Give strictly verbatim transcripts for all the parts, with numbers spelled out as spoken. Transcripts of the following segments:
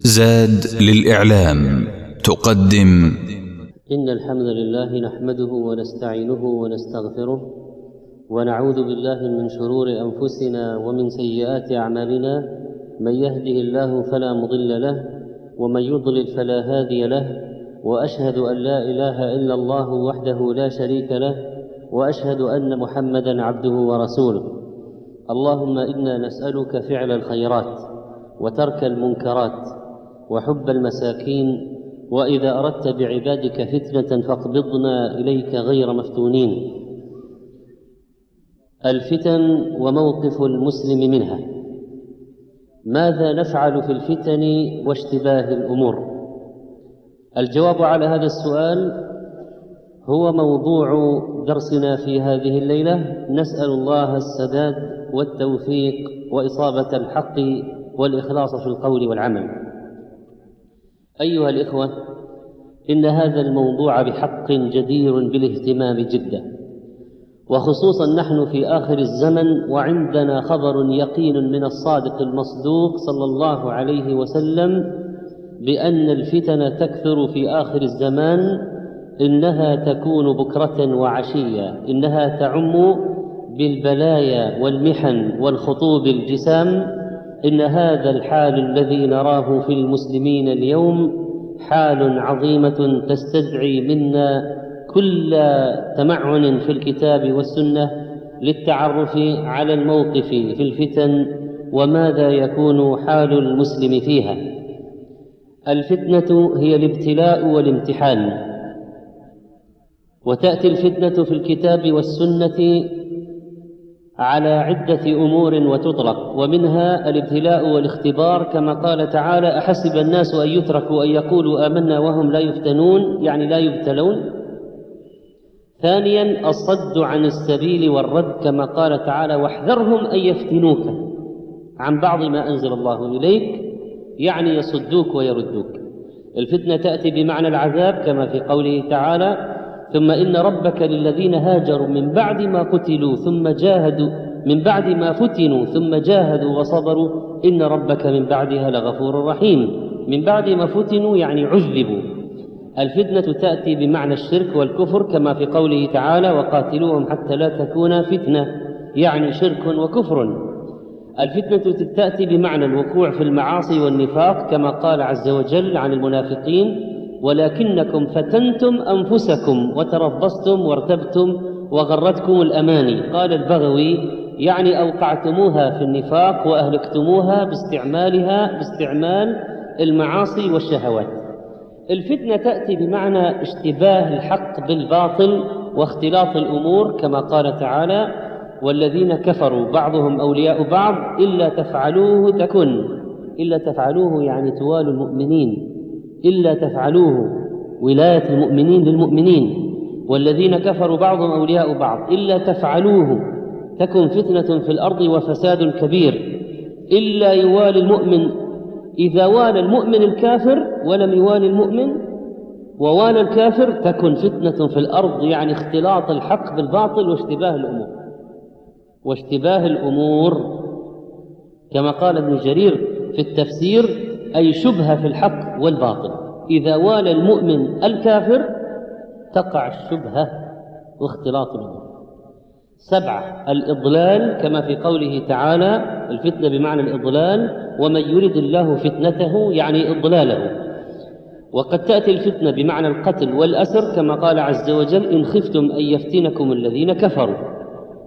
زاد للإعلام تقدم. إن الحمد لله نحمده ونستعينه ونستغفره ونعوذ بالله من شرور أنفسنا ومن سيئات أعمالنا. من يهده الله فلا مضل له ومن يضلل فلا هادي له، وأشهد أن لا إله إلا الله وحده لا شريك له، وأشهد أن محمدًا عبده ورسوله. اللهم إنا نسألك فعل الخيرات وترك المنكرات وحب المساكين، وإذا أردت بعبادك فتنة فاقبضنا إليك غير مفتونين. الفتن وموقف المسلم منها. ماذا نفعل في الفتن واشتباه الأمور؟ الجواب على هذا السؤال هو موضوع درسنا في هذه الليلة. نسأل الله السداد والتوفيق وإصابة الحق والإخلاص في القول والعمل. أيها الإخوة، إن هذا الموضوع بحق جدير بالاهتمام جدا، وخصوصا نحن في آخر الزمن وعندنا خبر يقين من الصادق المصدوق صلى الله عليه وسلم بأن الفتن تكثر في آخر الزمان. إنها تكون بكرة وعشية، إنها تعم بالبلايا والمحن والخطوب الجسام. إن هذا الحال الذي نراه في المسلمين اليوم حال عظيمة تستدعي منا كل تمعن في الكتاب والسنة للتعرف على الموقف في الفتن وماذا يكون حال المسلم فيها. الفتنة هي الابتلاء والامتحان، وتأتي الفتنة في الكتاب والسنة على عدة أمور وتطلق، ومنها الابتلاء والاختبار، كما قال تعالى: أحسب الناس أن يتركوا أن يقولوا آمنا وهم لا يفتنون، يعني لا يبتلون. ثانيا الصد عن السبيل والرد، كما قال تعالى: واحذرهم أن يفتنوك عن بعض ما أنزل الله إليك، يعني يصدوك ويردوك. الفتنة تأتي بمعنى العذاب، كما في قوله تعالى: ثم إن ربك للذين هاجروا من بعد ما قتلوا ثم جاهدوا من بعد ما فتنوا ثم جاهدوا وصبروا إن ربك من بعدها لغفور رحيم. من بعد ما فتنوا يعني عذبوا. الفتنة تأتي بمعنى الشرك والكفر، كما في قوله تعالى: وقاتلوهم حتى لا تكون فتنة، يعني شرك وكفر. الفتنة تأتي بمعنى الوقوع في المعاصي والنفاق، كما قال عز وجل عن المنافقين: ولكنكم فتنتم أنفسكم وتربصتم وارتبتم وغرتكم الأماني. قال البغوي: يعني أوقعتموها في النفاق وأهلكتموها باستعمالها باستعمال المعاصي والشهوات. الفتنة تأتي بمعنى اشتباه الحق بالباطل واختلاط الأمور، كما قال تعالى: والذين كفروا بعضهم أولياء بعض إلا تفعلوه تكن. إلا تفعلوه يعني توالوا المؤمنين، إلا تفعلوه ولاية المؤمنين للمؤمنين. والذين كفروا بعضهم أولياء بعض إلا تفعلوه تكن فتنة في الأرض وفساد كبير. إلا يوالي المؤمن، إذا والى المؤمن الكافر ولم يوالي المؤمن ووالى الكافر تكن فتنة في الأرض، يعني اختلاط الحق بالباطل واشتباه الأمور. واشتباه الأمور كما قال ابن جرير في التفسير: أي شبهة في الحق والباطل. إذا والى المؤمن الكافر تقع الشبهة واختلاط الأمور. سبعة الإضلال، كما في قوله تعالى: الفتنة بمعنى الإضلال، ومن يرد الله فتنته يعني إضلاله. وقد تأتي الفتنة بمعنى القتل والأسر، كما قال عز وجل: إن خفتم أن يفتنكم الذين كفروا.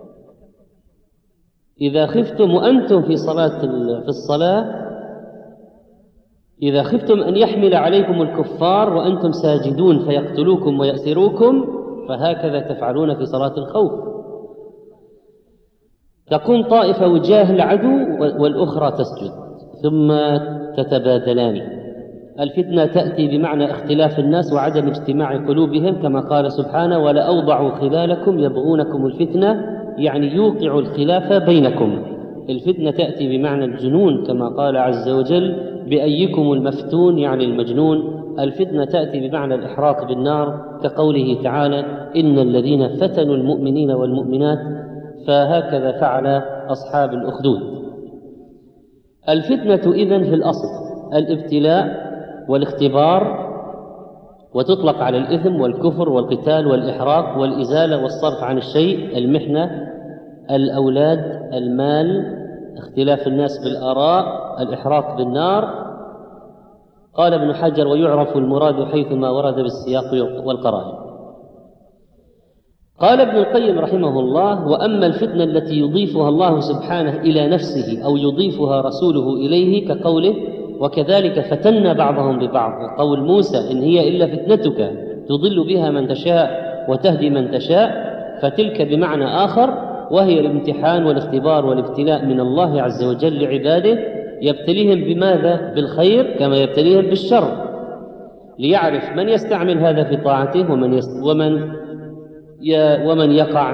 إذا خفتم وأنتم في صلاة في الصلاة إذا خفتم أن يحمل عليكم الكفار وأنتم ساجدون فيقتلوكم ويأسروكم، فهكذا تفعلون في صلاة الخوف. تقوم طائفة وجاه العدو والأخرى تسجد ثم تتبادلان. الفتنة تأتي بمعنى اختلاف الناس وعدم اجتماع قلوبهم، كما قال سبحانه: ولأوضعوا خلالكم يبغونكم الفتنة، يعني يوقع الخلاف بينكم. الفتنة تأتي بمعنى الجنون، كما قال عز وجل: بأيكم المفتون، يعني المجنون. الفتنة تأتي بمعنى الإحراق بالنار، كقوله تعالى: إن الذين فتنوا المؤمنين والمؤمنات. فهكذا فعل أصحاب الأخدود. الفتنة إذن في الأصل الابتلاء والاختبار، وتطلق على الإثم والكفر والقتال والإحراق والإزالة والصرف عن الشيء، المحنة، الأولاد، المال، اختلاف الناس بالآراء، الإحراق بالنار. قال ابن حجر: ويعرف المراد حيثما ورد بالسياق والقرائن. قال ابن القيم رحمه الله: وأما الفتنة التي يضيفها الله سبحانه إلى نفسه أو يضيفها رسوله إليه كقوله: وكذلك فتنا بعضهم ببعض، وقول موسى: إن هي إلا فتنتك تضل بها من تشاء وتهدي من تشاء، فتلك بمعنى آخر، وهي الامتحان والاختبار والابتلاء من الله عز وجل لعباده، يبتليهم بماذا؟ بالخير كما يبتليهم بالشر، ليعرف من يستعمل هذا في طاعته ومن يست... ومن ومن يقع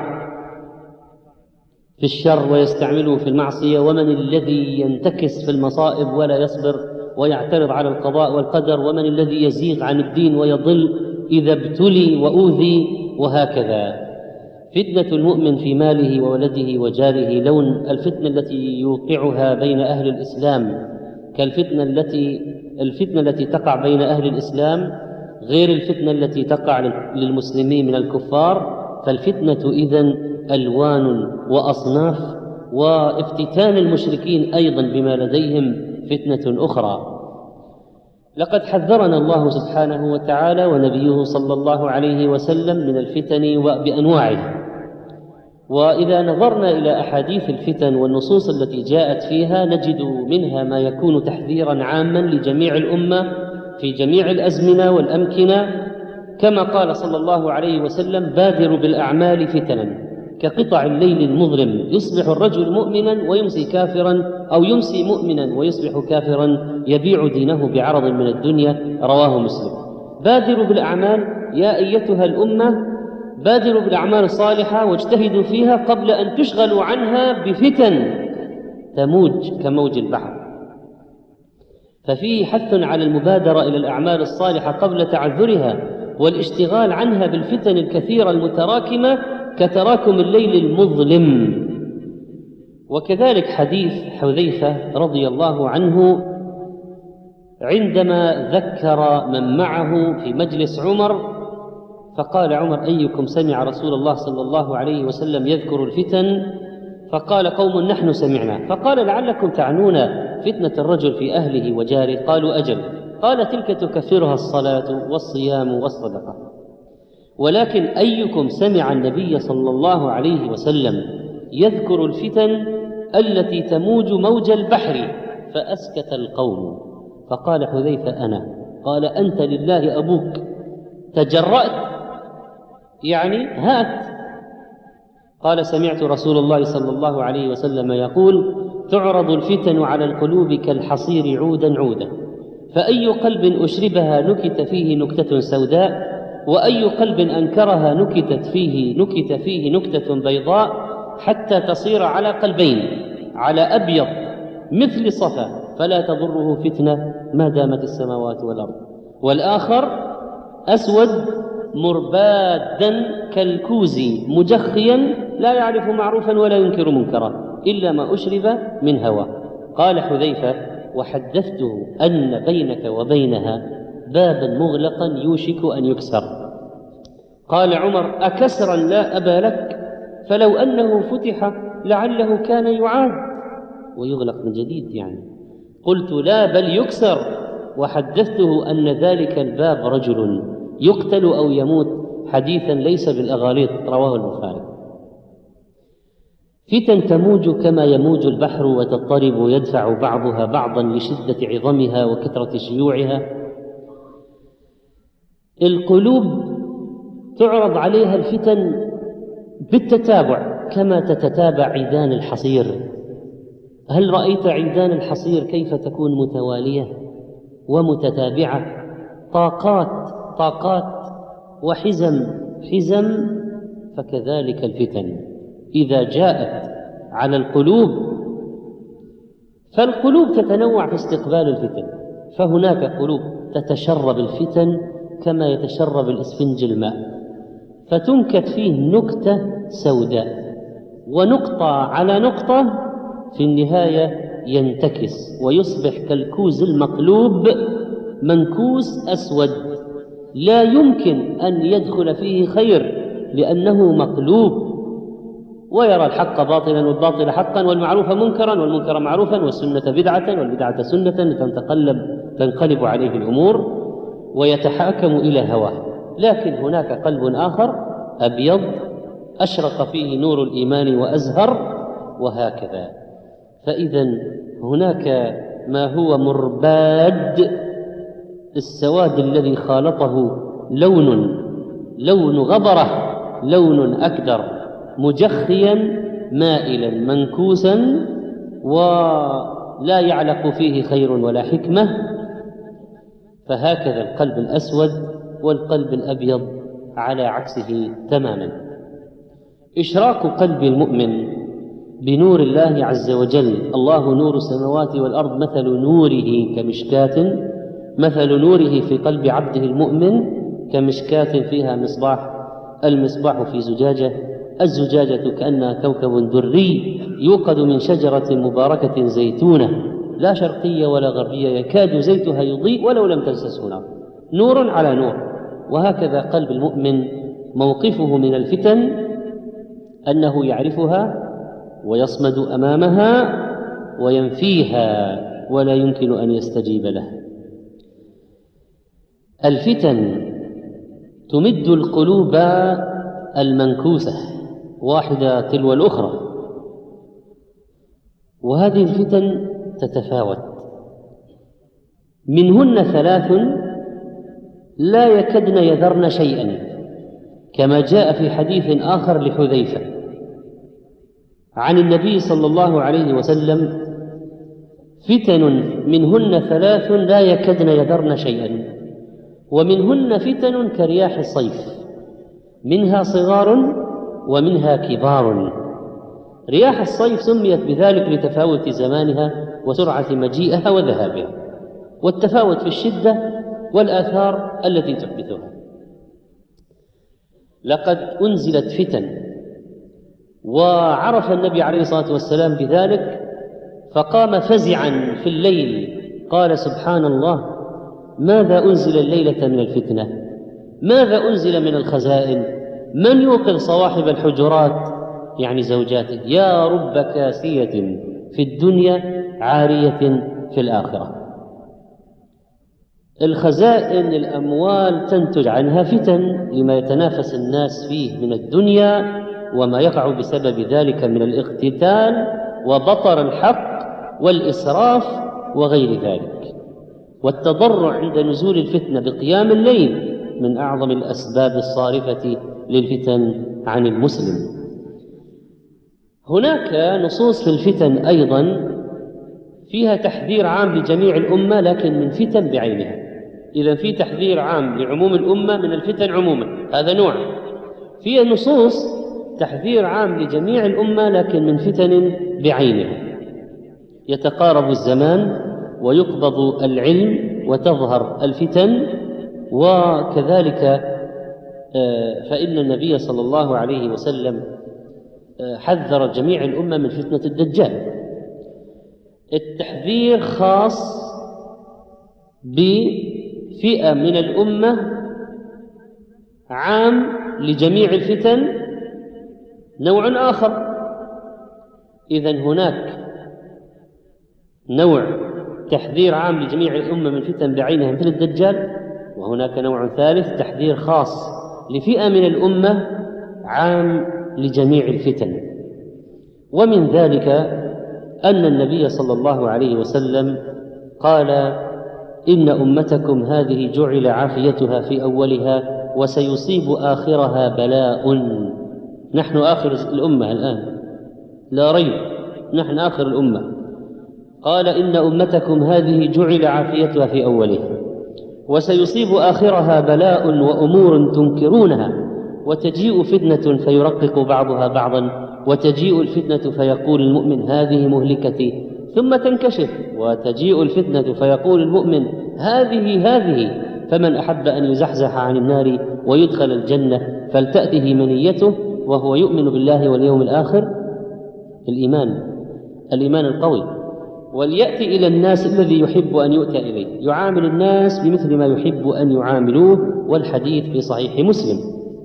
في الشر ويستعمله في المعصية، ومن الذي ينتكس في المصائب ولا يصبر ويعترض على القضاء والقدر، ومن الذي يزيغ عن الدين ويضل إذا ابتلي وأوذي، وهكذا. فتنة المؤمن في ماله وولده وجاره لون الفتنة التي يوقعها بين أهل الإسلام كالفتنة التي الفتنة التي تقع بين أهل الإسلام غير الفتنة التي تقع للمسلمين من الكفار. فالفتنة إذن ألوان وأصناف، وافتتان المشركين أيضا بما لديهم فتنة أخرى. لقد حذرنا الله سبحانه وتعالى ونبيه صلى الله عليه وسلم من الفتن وبأنواعها. وإذا نظرنا إلى أحاديث الفتن والنصوص التي جاءت فيها نجد منها ما يكون تحذيرا عاما لجميع الأمة في جميع الأزمنة والأمكنة، كما قال صلى الله عليه وسلم: بادروا بالأعمال فتنا كقطع الليل المظلم، يصبح الرجل مؤمنا ويمسي كافرا، أو يمسي مؤمنا ويصبح كافرا، يبيع دينه بعرض من الدنيا. رواه مسلم. بادروا بالأعمال يا أيتها الأمة، بادروا بالأعمال الصالحة واجتهدوا فيها قبل أن تشغلوا عنها بفتن تموج كموج البحر. ففيه حث على المبادرة إلى الأعمال الصالحة قبل تعذرها، والاشتغال عنها بالفتن الكثيرة المتراكمة كتراكم الليل المظلم. وكذلك حديث حذيفة رضي الله عنه عندما ذكر من معه في مجلس عمر، فقال عمر: أيكم سمع رسول الله صلى الله عليه وسلم يذكر الفتن؟ فقال قوم: نحن سمعنا. فقال: لعلكم تعنون فتنة الرجل في أهله وجاره؟ قالوا: أجل. قال: تلك تكفرها الصلاة والصيام والصدقة. ولكن أيكم سمع النبي صلى الله عليه وسلم يذكر الفتن التي تموج موج البحر فأسكت القوم؟ فقال حذيفة: أنا. قال: أنت لله أبوك، تجرأت يعني هات. قال: سمعت رسول الله صلى الله عليه وسلم يقول: تعرض الفتن على القلوب كالحصير عودا عودا، فأي قلب أشربها نكت فيه نكتة سوداء، وأي قلب أنكرها نكتت فيه نكت فيه نكتة بيضاء، حتى تصير على قلبين، على أبيض مثل صفا، فلا تضره فتنة ما دامت السماوات والأرض، والآخر أسود مربادا كالكوز مجخيا لا يعرف معروفا ولا ينكر منكرا إلا ما أشرب من هوى. قال حذيفة: وحدثته أن بينك وبينها بابا مغلقا يوشك أن يكسر. قال عمر: أكسرا لا أبا لك، فلو أنه فتح لعله كان يعاد ويغلق من جديد يعني. قلت: لا، بل يكسر. وحدثته أن ذلك الباب رجل يقتل أو يموت، حديثا ليس بالأغاليط. رواه البخاري. فتن تموج كما يموج البحر وتضطرب ويدفع بعضها بعضا لشدة عظمها وكثرة شيوعها. القلوب تعرض عليها الفتن بالتتابع كما تتتابع عيدان الحصير. هل رأيت عيدان الحصير كيف تكون متوالية ومتتابعة؟ طاقات طاقات وحزم حزم. فكذلك الفتن إذا جاءت على القلوب، فالقلوب تتنوع في استقبال الفتن، فهناك قلوب تتشرب الفتن كما يتشرب الإسفنج الماء، فتنكت فيه نكتة سوداء، ونقطة على نقطة في النهاية ينتكس ويصبح كالكوز المقلوب منكوس أسود لا يمكن أن يدخل فيه خير لأنه مقلوب، ويرى الحق باطلا والباطل حقا والمعروف منكرا والمنكر معروفا والسنة بدعة والبدعة سنة تنتقلب تنقلب عليه الأمور ويتحاكم إلى هواه. لكن هناك قلب آخر أبيض أشرق فيه نور الإيمان وأزهر، وهكذا. فإذا هناك ما هو مرباد السواد الذي خالطه لون لون غبرة، لون أكدر مجخيا مائلا منكوسا ولا يعلق فيه خير ولا حكمة. فهكذا القلب الأسود والقلب الأبيض على عكسه تماما. إشراق قلب المؤمن بنور الله عز وجل، الله نور السماوات والأرض مثل نوره كمشكاة، مثل نوره في قلب عبده المؤمن كمشكاة فيها مصباح، المصباح في زجاجة، الزجاجة كأنها كوكب دري يوقد من شجرة مباركة زيتونة لا شرقية ولا غربية يكاد زيتها يضيء ولو لم تمسسه نار، نور على نور. وهكذا قلب المؤمن موقفه من الفتن أنه يعرفها ويصمد أمامها وينفيها ولا يمكن أن يستجيب له. الفتن تمد القلوب المنكوسة واحدة تلو الأخرى، وهذه الفتن تتفاوت، منهن ثلاث لا يكدن يذرن شيئا، كما جاء في حديث آخر لحذيفة عن النبي صلى الله عليه وسلم: فتن منهن ثلاث لا يكدن يذرن شيئا، ومنهن فتن كرياح الصيف، منها صغار ومنها كبار. رياح الصيف سميت بذلك لتفاوت زمانها وسرعة مجيئها وذهابها، والتفاوت في الشدة والآثار التي تحدثها. لقد أنزلت فتن وعرف النبي عليه الصلاة والسلام بذلك، فقام فزعا في الليل قال: سبحان الله، ماذا أنزل الليلة من الفتنة؟ ماذا أنزل من الخزائن؟ من يوقظ صواحب الحجرات يعني زوجاته؟ يا رب كاسية في الدنيا عارية في الآخرة. الخزائن الأموال تنتج عنها فتن لما يتنافس الناس فيه من الدنيا وما يقع بسبب ذلك من الاقتتال وبطر الحق والإسراف وغير ذلك. والتضرع عند نزول الفتنة بقيام الليل من أعظم الأسباب الصارفة للفتن عن المسلم. هناك نصوص في الفتن أيضا فيها تحذير عام لجميع الأمة لكن من فتن بعينها. إذا في تحذير عام لعموم الأمة من الفتن عموما، هذا نوع. فيها نصوص تحذير عام لجميع الأمة لكن من فتن بعينها. يتقارب الزمان ويقبض العلم وتظهر الفتن، وكذلك فإن النبي صلى الله عليه وسلم حذر جميع الأمة من فتنة الدجال. التحذير خاص بفئة من الأمة، عام لجميع الفتن نوع آخر. إذن هناك نوع تحذير عام لجميع الأمة من فتن بعينها مثل الدجال، وهناك نوع ثالث تحذير خاص لفئة من الأمة عام لجميع الفتن. ومن ذلك أن النبي صلى الله عليه وسلم قال: إن أمتكم هذه جعل عافيتها في أولها وسيصيب آخرها بلاء. نحن آخر الأمة الآن لا ريب، نحن آخر الأمة. قال: إن أمتكم هذه جعل عافيتها في أولها وسيصيب آخرها بلاء وأمور تنكرونها، وتجيء فتنة فيرقق بعضها بعضا، وتجيء الفتنة فيقول المؤمن هذه مهلكتي، ثم تنكشف، وتجيء الفتنة فيقول المؤمن هذه هذه، فمن أحب أن يزحزح عن النار ويدخل الجنة فلتأته منيته وهو يؤمن بالله واليوم الآخر، الإيمان الإيمان القوي. وليأتي إلى الناس الذي يحب أن يؤتى إليه، يعامل الناس بمثل ما يحب أن يعاملوه، والحديث في صحيح مسلم.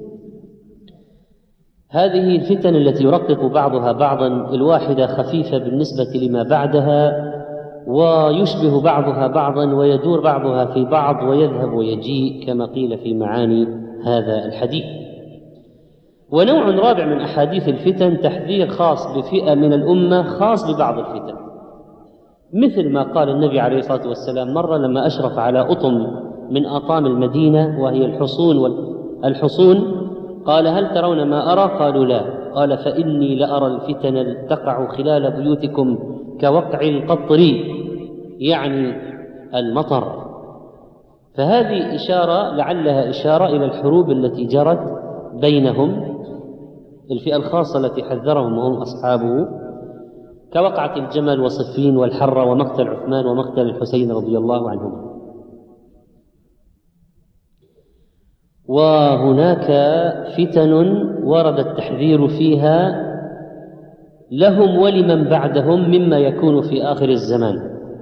هذه الفتن التي يرقق بعضها بعضا، الواحدة خفيفة بالنسبة لما بعدها، ويشبه بعضها بعضا، ويدور بعضها في بعض، ويذهب ويجيء كما قيل في معاني هذا الحديث. ونوع رابع من أحاديث الفتن تحذير خاص بفئة من الأمة، خاص ببعض الفتن، مثل ما قال النبي عليه الصلاة والسلام مرة لما أشرف على أطم من أطام المدينة وهي الحصون والحصون، قال: هل ترون ما أرى؟ قالوا: لا. قال: فإني لأرى الفتن تقع خلال بيوتكم كوقع القطر، يعني المطر. فهذه إشارة، لعلها إشارة إلى الحروب التي جرت بينهم، الفئة الخاصة التي حذرهم وهم أصحابه، كوقعة الجمل وصفين والحرة ومقتل عثمان ومقتل الحسين رضي الله عنهما. وهناك فتن ورد التحذير فيها لهم ولمن بعدهم مما يكون في آخر الزمان.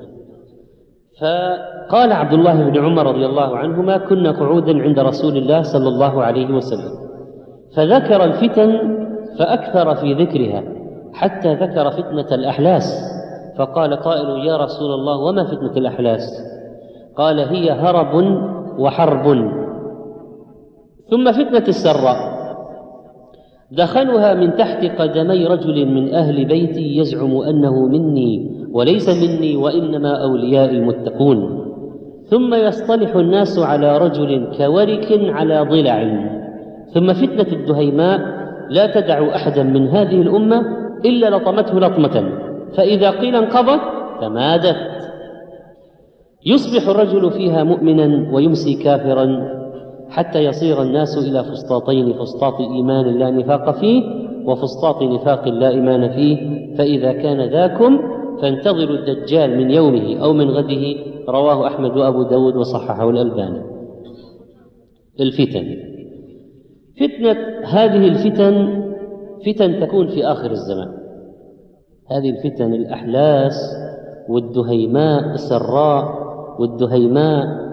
فقال عبد الله بن عمر رضي الله عنهما: كنا قعودا عند رسول الله صلى الله عليه وسلم فذكر الفتن فأكثر في ذكرها حتى ذكر فتنة الأحلاس، فقال قائل: يا رسول الله وما فتنة الأحلاس؟ قال: هي هرب وحرب. ثم فتنة السراء دخلها من تحت قدمي رجل من أهل بيتي يزعم أنه مني وليس مني وإنما أولياء المتقون، ثم يصطلح الناس على رجل كورك على ضلع. ثم فتنة الدهيماء لا تدع أحدا من هذه الأمة إلا لطمته لطمة، فإذا قيل انقضت تمادت. يصبح الرجل فيها مؤمنا ويمسي كافرا، حتى يصير الناس إلى فسطاطين: فسطاط إيمان لا نفاق فيه، وفسطاط نفاق لا إيمان فيه، فإذا كان ذاكم فانتظروا الدجال من يومه أو من غده. رواه أحمد وأبو داود وصححه الألباني. الفتن، فتنة هذه الفتن فتن تكون في آخر الزمان. هذه الفتن الأحلاس والدهيماء، السراء والدهيماء،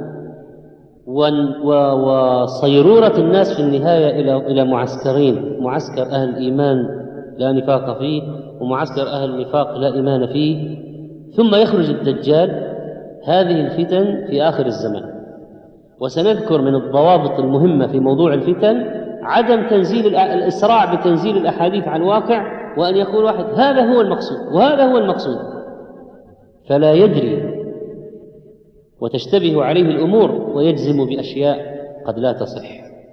وصيرورة الناس في النهاية إلى إلى معسكرين: معسكر أهل الإيمان لا نفاق فيه، ومعسكر أهل النفاق لا إيمان فيه، ثم يخرج الدجال. هذه الفتن في آخر الزمان. وسنذكر من الضوابط المهمة في موضوع الفتن عدم تنزيل الإسراع بتنزيل الأحاديث على الواقع، وأن يقول واحد: هذا هو المقصود وهذا هو المقصود، فلا يدري وتشتبه عليه الأمور ويجزم بأشياء قد لا تصح.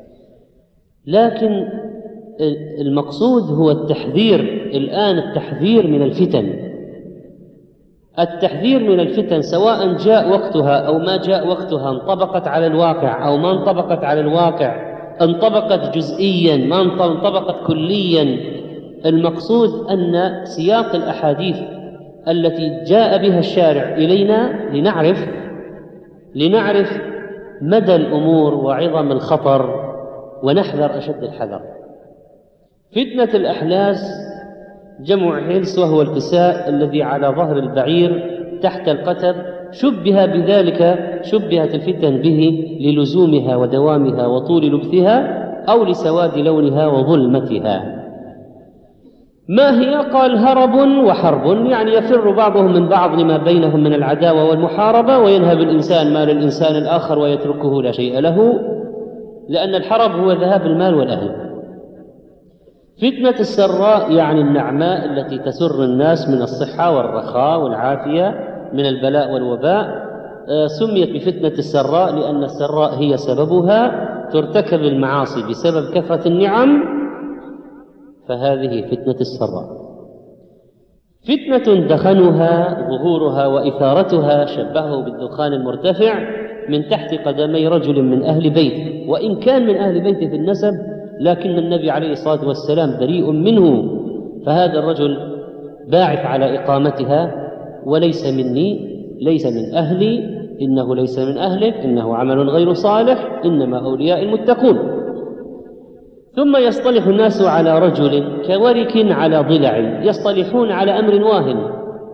لكن المقصود هو التحذير الآن، التحذير من الفتن، التحذير من الفتن سواء جاء وقتها أو ما جاء وقتها، انطبقت على الواقع أو ما انطبقت على الواقع، انطبقت جزئيا ما انطبقت كليا. المقصود أن سياق الأحاديث التي جاء بها الشارع إلينا لنعرف لنعرف مدى الأمور وعظم الخطر ونحذر أشد الحذر. فتنة الأحلاس جمع حلس، وهو الكساء الذي على ظهر البعير تحت القتب، شبه بذلك شبهت الفتن به للزومها ودوامها وطول لبثها، أو لسواد لونها وظلمتها. ما هي؟ قال: هرب وحرب، يعني يفر بعضهم من بعض لما بينهم من العداوة والمحاربة، وينهب الإنسان مال الإنسان الآخر ويتركه لا شيء له، لأن الحرب هو ذهاب المال والأهل. فتنة السراء يعني النعماء التي تسر الناس من الصحة والرخاء والعافية من البلاء والوباء. سميت بفتنة السراء لأن السراء هي سببها ترتكب المعاصي بسبب كثرة النعم، فهذه فتنة السراء. فتنة دخنها ظهورها وإثارتها شبهه بالدخان المرتفع من تحت قدمي رجل من أهل بيت، وإن كان من أهل بيته في النسب، لكن النبي عليه الصلاة والسلام بريء منه، فهذا الرجل باعث على إقامتها: وليس مني، ليس من أهلي، إنه ليس من أهلك، إنه عمل غير صالح، إنما أولياء المتقون. ثم يصطلح الناس على رجل كورك على ضلع، يصطلحون على أمر واهن،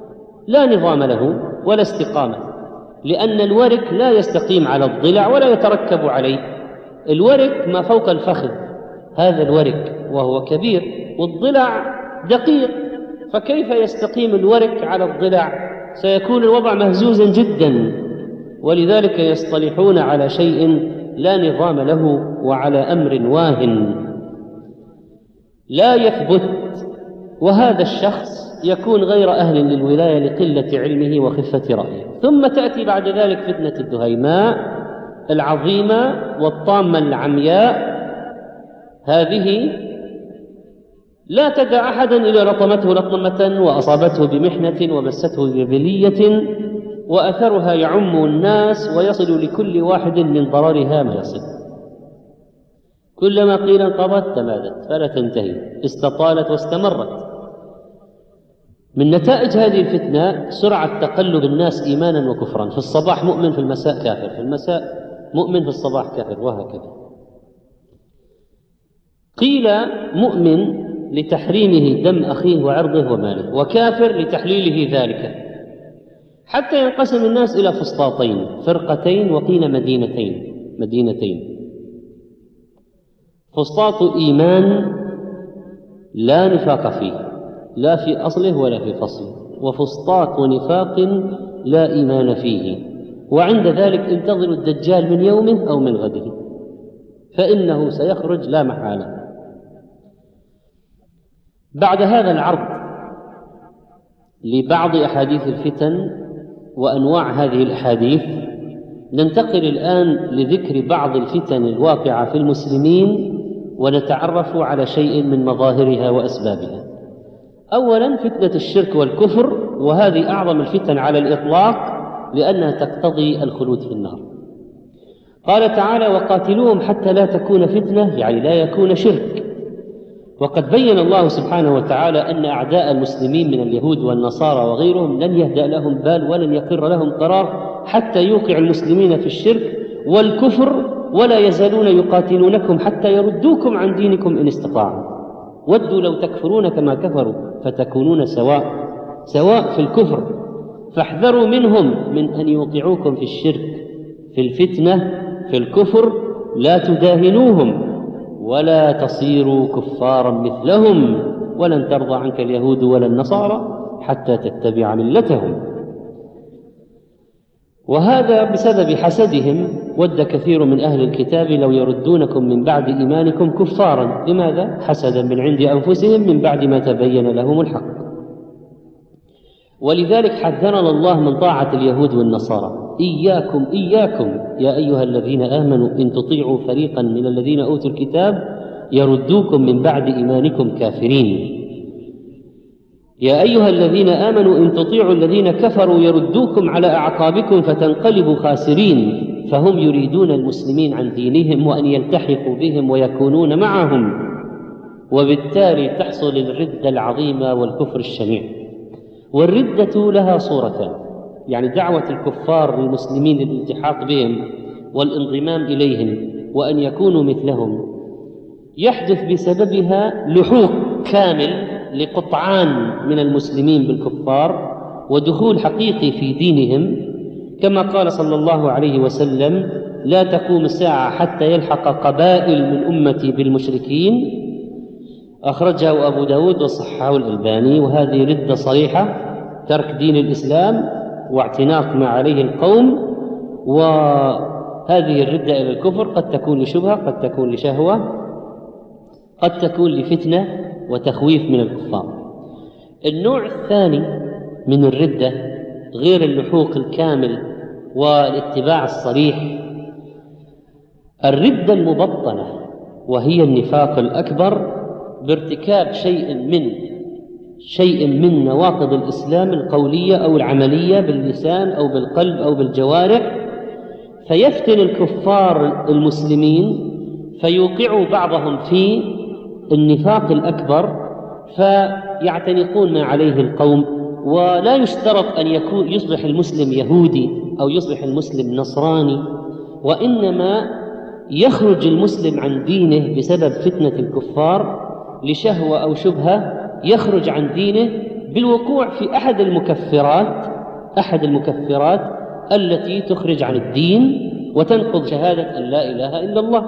لا نظام له ولا استقامة، لأن الورك لا يستقيم على الضلع ولا يتركب عليه. الورك ما فوق الفخذ، هذا الورك وهو كبير، والضلع دقيق، فكيف يستقيم الورك على الضلع؟ سيكون الوضع مهزوزا جدا. ولذلك يصطلحون على شيء لا نظام له وعلى أمر واهن لا يثبت، وهذا الشخص يكون غير أهل للولاية لقلة علمه وخفة رأيه. ثم تأتي بعد ذلك فتنة الدهيماء العظيمة والطامة العمياء، هذه لا تدع أحدا إلا لطمته لطمة وأصابته بمحنة ومسته ببلية، وأثرها يعم الناس ويصل لكل واحد من ضررها ما يصل. كلما قيل انقضت تمادت فلا تنتهي، استطالت واستمرت. من نتائج هذه الفتنة سرعة تقلب الناس إيمانا وكفرا، في الصباح مؤمن في المساء كافر، في المساء مؤمن في الصباح كافر، وهكذا. قيل مؤمن لتحريمه دم أخيه وعرضه وماله، وكافر لتحليله ذلك، حتى ينقسم الناس إلى فسطاطين فرقتين، وقيل مدينتين مدينتين فسطاط إيمان لا نفاق فيه، لا في أصله ولا في فصله، وفسطاط نفاق لا إيمان فيه، وعند ذلك انتظروا الدجال من يومه أو من غده، فإنه سيخرج لا محالة. بعد هذا العرض لبعض أحاديث الفتن وأنواع هذه الأحاديث، ننتقل الآن لذكر بعض الفتن الواقعة في المسلمين، ونتعرف على شيء من مظاهرها وأسبابها. أولا فتنة الشرك والكفر، وهذه أعظم الفتن على الإطلاق لأنها تقتضي الخلود في النار. قال تعالى: وقاتلوهم حتى لا تكون فتنة، يعني لا يكون شرك. وقد بين الله سبحانه وتعالى أن أعداء المسلمين من اليهود والنصارى وغيرهم لن يهدأ لهم بال ولن يقر لهم قرار حتى يوقع المسلمين في الشرك والكفر، ولا يزالون يقاتلونكم حتى يردوكم عن دينكم إن استطاعوا، ودوا لو تكفرون كما كفروا فتكونون سواء سواء في الكفر، فاحذروا منهم من أن يوقعوكم في الشرك، في الفتنة، في الكفر، لا تداهنوهم ولا تصيروا كفارا مثلهم، ولن ترضى عنك اليهود ولا النصارى حتى تتبع ملتهم. وهذا بسبب حسدهم، ود كثير من أهل الكتاب لو يردونكم من بعد إيمانكم كفارا. لماذا؟ حسدا من عند أنفسهم من بعد ما تبين لهم الحق. ولذلك حذرنا الله من طاعة اليهود والنصارى: إياكم إياكم يا أيها الذين آمنوا إن تطيعوا فريقا من الذين أوتوا الكتاب يردوكم من بعد إيمانكم كافرين. يا أيها الذين آمنوا إن تطيعوا الذين كفروا يردوكم على أعقابكم فتنقلبوا خاسرين. فهم يريدون المسلمين عن دينهم وأن يلتحقوا بهم ويكونون معهم، وبالتالي تحصل الردة العظيمة والكفر الشنيع. والردة لها صورتان، يعني دعوة الكفار للمسلمين للالتحاق بهم والانضمام إليهم وأن يكونوا مثلهم، يحدث بسببها لحوق كامل لقطعان من المسلمين بالكفار ودخول حقيقي في دينهم، كما قال صلى الله عليه وسلم: لا تقوم الساعة حتى يلحق قبائل من أمتي بالمشركين. أخرجه أبو داود وصححه الألباني. وهذه ردة صريحة، ترك دين الإسلام واعتناق ما عليه القوم. وهذه الردة إلى الكفر قد تكون لشبهة، قد تكون لشهوة، قد تكون لفتنة وتخويف من الكفار. النوع الثاني من الردة غير اللحوق الكامل والاتباع الصريح، الردة المبطنة، وهي النفاق الأكبر بارتكاب شيء من شيء من نواقض الإسلام القولية أو العملية باللسان أو بالقلب أو بالجوارح، فيفتن الكفار المسلمين فيوقعوا بعضهم في النفاق الأكبر فيعتنقون ما عليه القوم. ولا يشترط أن يكون يصبح المسلم يهودي أو يصبح المسلم نصراني، وإنما يخرج المسلم عن دينه بسبب فتنة الكفار لشهوة أو شبهة، يخرج عن دينه بالوقوع في أحد المكفرات أحد المكفرات التي تخرج عن الدين وتنقض شهادة أن لا إله إلا الله.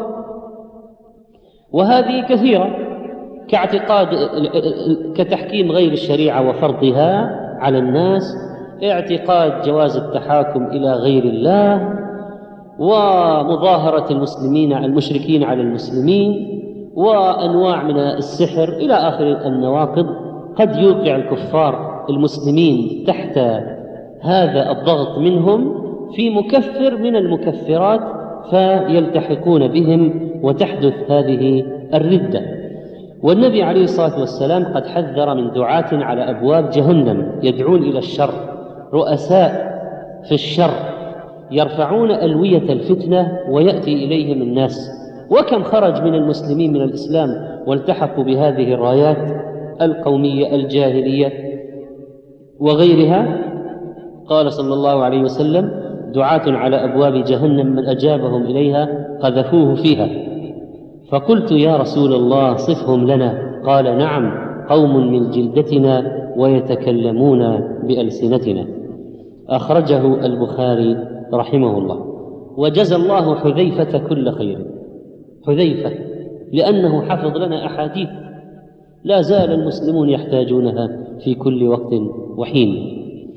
وهذه كثيرة، كاعتقاد كتحكيم غير الشريعة وفرضها على الناس، اعتقاد جواز التحاكم إلى غير الله، ومظاهرة المسلمين المشركين على المسلمين، وأنواع من السحر إلى آخر النواقض قد يوقع الكفار المسلمين تحت هذا الضغط منهم في مكفر من المكفرات فيلتحقون بهم وتحدث هذه الردة. والنبي عليه الصلاة والسلام قد حذر من دعاة على أبواب جهنم يدعون إلى الشر، رؤساء في الشر يرفعون ألوية الفتنة ويأتي إليهم الناس. وكم خرج من المسلمين من الإسلام والتحقوا بهذه الرايات القومية الجاهلية وغيرها. قال صلى الله عليه وسلم: دعاة على أبواب جهنم من أجابهم إليها قذفوه فيها. فقلت: يا رسول الله صفهم لنا. قال: نعم، قوم من جلدتنا ويتكلمون بألسنتنا. أخرجه البخاري رحمه الله. وجزى الله حذيفة كل خير، حذيفة، لأنه حفظ لنا أحاديث لا زال المسلمون يحتاجونها في كل وقت وحين.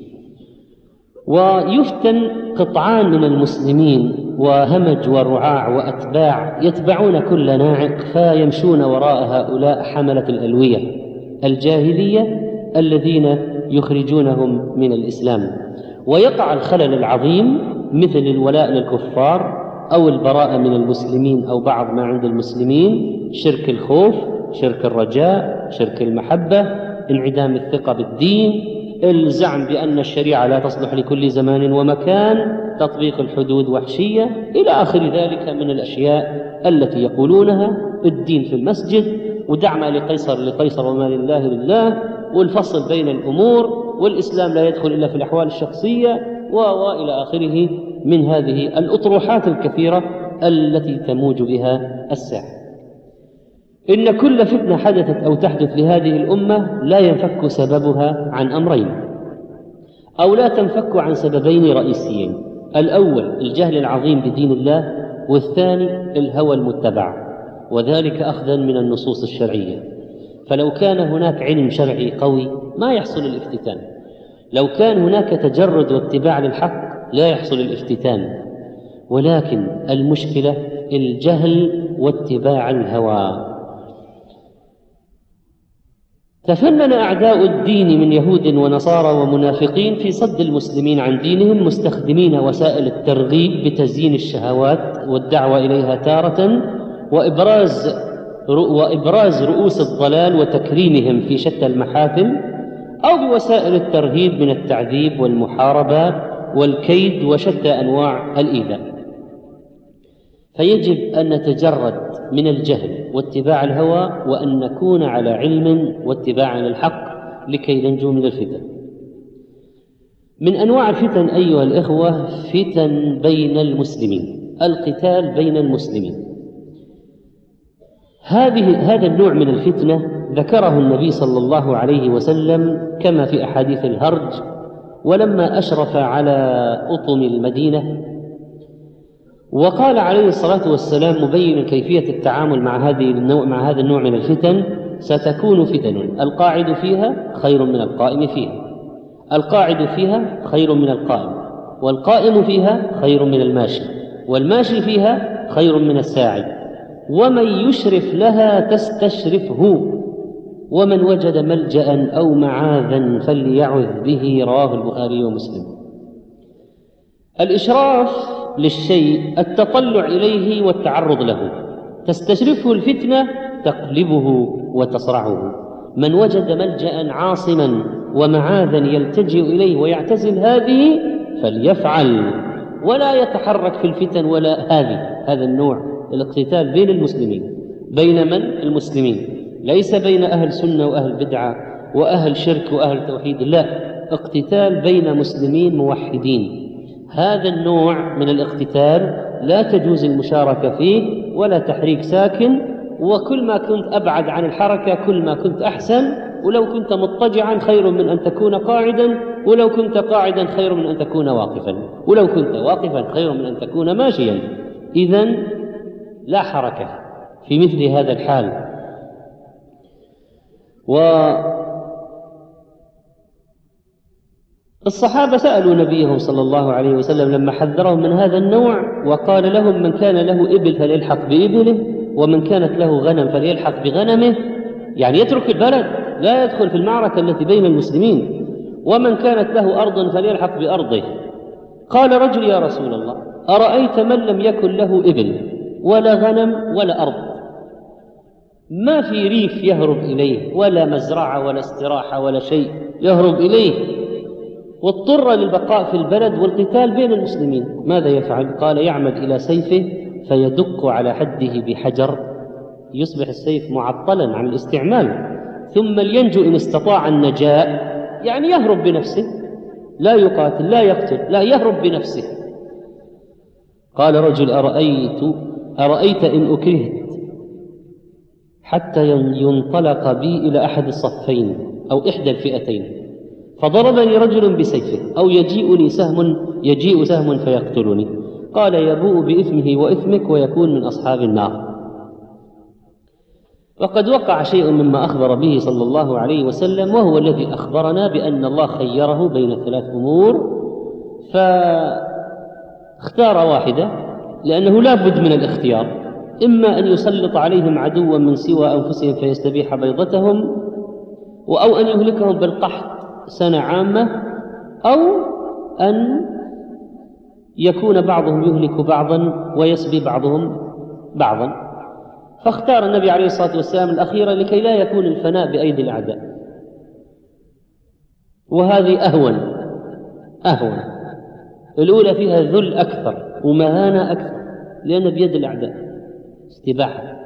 ويفتن قطعان من المسلمين وهمج ورعاع وأتباع يتبعون كل ناعق فيمشون وراء هؤلاء حملة الألوية الجاهلية الذين يخرجونهم من الإسلام. ويقع الخلل العظيم مثل الولاء للكفار أو البراءة من المسلمين أو بعض ما عند المسلمين، شرك الخوف، شرك الرجاء، شرك المحبة، انعدام الثقة بالدين، الزعم بأن الشريعة لا تصلح لكل زمان ومكان، تطبيق الحدود وحشية، إلى آخر ذلك من الأشياء التي يقولونها. الدين في المسجد، ودع ما لقيصر لقيصر وما لله لله، والفصل بين الأمور، والإسلام لا يدخل إلا في الأحوال الشخصية، وإلى آخره من هذه الأطروحات الكثيرة التي تموج بها الساحة. إن كل فتنة حدثت أو تحدث لهذه الأمة لا ينفك سببها عن أمرين، أو لا تنفك عن سببين رئيسيين: الأول الجهل العظيم بدين الله، والثاني الهوى المتبع، وذلك أخذا من النصوص الشرعية. فلو كان هناك علم شرعي قوي ما يحصل الافتتان، لو كان هناك تجرد واتباع للحق لا يحصل الافتتان، ولكن المشكلة الجهل واتباع الهوى. تفنن أعداء الدين من يهود ونصارى ومنافقين في صد المسلمين عن دينهم، مستخدمين وسائل الترغيب بتزيين الشهوات والدعوة إليها تارة، وإبراز وإبراز رؤوس الضلال وتكريمهم في شتى المحافل، أو بوسائل الترهيب من التعذيب والمحاربة والكيد وشتى أنواع الإيذاء. فيجب أن نتجرد من الجهل واتباع الهوى، وأن نكون على علم واتباع للحق لكي ننجو من الفتن. من أنواع الفتن أيها الإخوة فتن بين المسلمين، القتال بين المسلمين. هذه هذا النوع من الفتنة ذكره النبي صلى الله عليه وسلم كما في أحاديث الهرج، ولما أشرف على أطم المدينة وقال عليه الصلاة والسلام مبينا كيفية التعامل مع هذه النوع مع هذا النوع من الفتن: ستكون فتن القاعد فيها خير من القائم فيها، القاعد فيها خير من القائم، والقائم فيها خير من الماشي، والماشي فيها خير من الساعي، ومن يشرف لها تستشرفه، ومن وجد ملجأ أو معاذا فليعذ به. رواه البخاري ومسلم. الإشراف للشيء التطلع إليه والتعرض له، تستشرفه الفتنة تقلبه وتصرعه. من وجد ملجأ عاصما ومعاذا يلتجئ إليه ويعتزل هذه فليفعل، ولا يتحرك في الفتن ولا هذه. هذا النوع الاقتتال بين المسلمين، بين من؟ المسلمين، ليس بين أهل سنة وأهل بدعة وأهل شرك وأهل توحيد، لا، اقتتال بين مسلمين موحدين. هذا النوع من الاقتتال لا تجوز المشاركة فيه ولا تحريك ساكن، وكل ما كنت أبعد عن الحركة كل ما كنت أحسن، ولو كنت مضطجعا خير من أن تكون قاعدا، ولو كنت قاعدا خير من أن تكون واقفا، ولو كنت واقفا خير من أن تكون ماشيا. إذن لا حركة في مثل هذا الحال. والصحابة سألوا نبيهم صلى الله عليه وسلم لما حذرهم من هذا النوع، وقال لهم: من كان له إبل فليلحق بإبله، ومن كانت له غنم فليلحق بغنمه، يعني يترك البلد، لا يدخل في المعركة التي بين المسلمين. ومن كانت له أرض فليلحق بأرضه. قال رجل: يا رسول الله، أرأيت من لم يكن له إبل ولا غنم ولا أرض، ما في ريف يهرب إليه ولا مزرعة ولا استراحة ولا شيء يهرب إليه، واضطر للبقاء في البلد والقتال بين المسلمين، ماذا يفعل؟ قال: يعمد إلى سيفه فيدق على حده بحجر، يصبح السيف معطلا عن الاستعمال، ثم لينجو إن استطاع النجاة، يعني يهرب بنفسه، لا يقاتل لا يقتل، لا، يهرب بنفسه. قال رجل: أرأيت أرأيت إن أكرهت حتى ينطلق بي إلى أحد الصفين أو إحدى الفئتين فضربني رجل بسيفه، أو يجيئني سهم يجيء سهم فيقتلني، قال: يبوء بإثمه وإثمك ويكون من أصحاب النار. وقد وقع شيء مما أخبر به صلى الله عليه وسلم، وهو الذي أخبرنا بأن الله خيره بين ثلاث أمور فاختار واحدة، لأنه لا بد من الاختيار، إما أن يسلط عليهم عدوا من سوى أنفسهم فيستبيح بيضتهم، أو أن يهلكهم بالقحط سنة عامة، أو أن يكون بعضهم يهلك بعضا ويسبي بعضهم بعضا. فاختار النبي عليه الصلاة والسلام الأخيرة لكي لا يكون الفناء بأيدي الأعداء، وهذه أهون أهون الأولى فيها ذل أكثر ومهانة أكثر، لأن بيد الأعداء استباحة.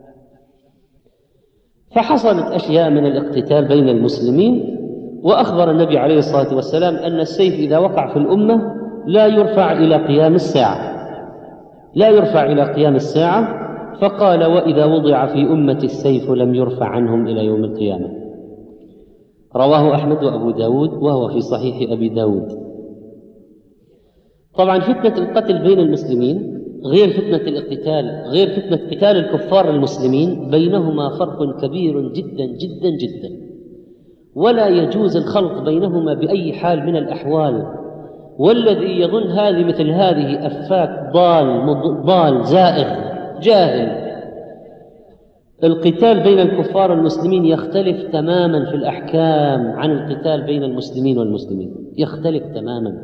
فحصلت أشياء من الاقتتال بين المسلمين، وأخبر النبي عليه الصلاة والسلام أن السيف إذا وقع في الأمة لا يرفع إلى قيام الساعة، لا يرفع إلى قيام الساعة. فقال: وإذا وضع في أمة السيف لم يرفع عنهم إلى يوم القيامة. رواه أحمد وأبو داود، وهو في صحيح أبي داود. طبعا فتنة القتل بين المسلمين غير فتنة الاقتتال، غير فتنة قتال الكفار المسلمين، بينهما فرق كبير جدا جدا جدا، ولا يجوز الخلط بينهما بأي حال من الأحوال. والذي يظن هذه مثل هذه أفاك ضال ضال زائغ جاهل. القتال بين الكفار والمسلمين يختلف تماما في الأحكام عن القتال بين المسلمين والمسلمين، يختلف تماما.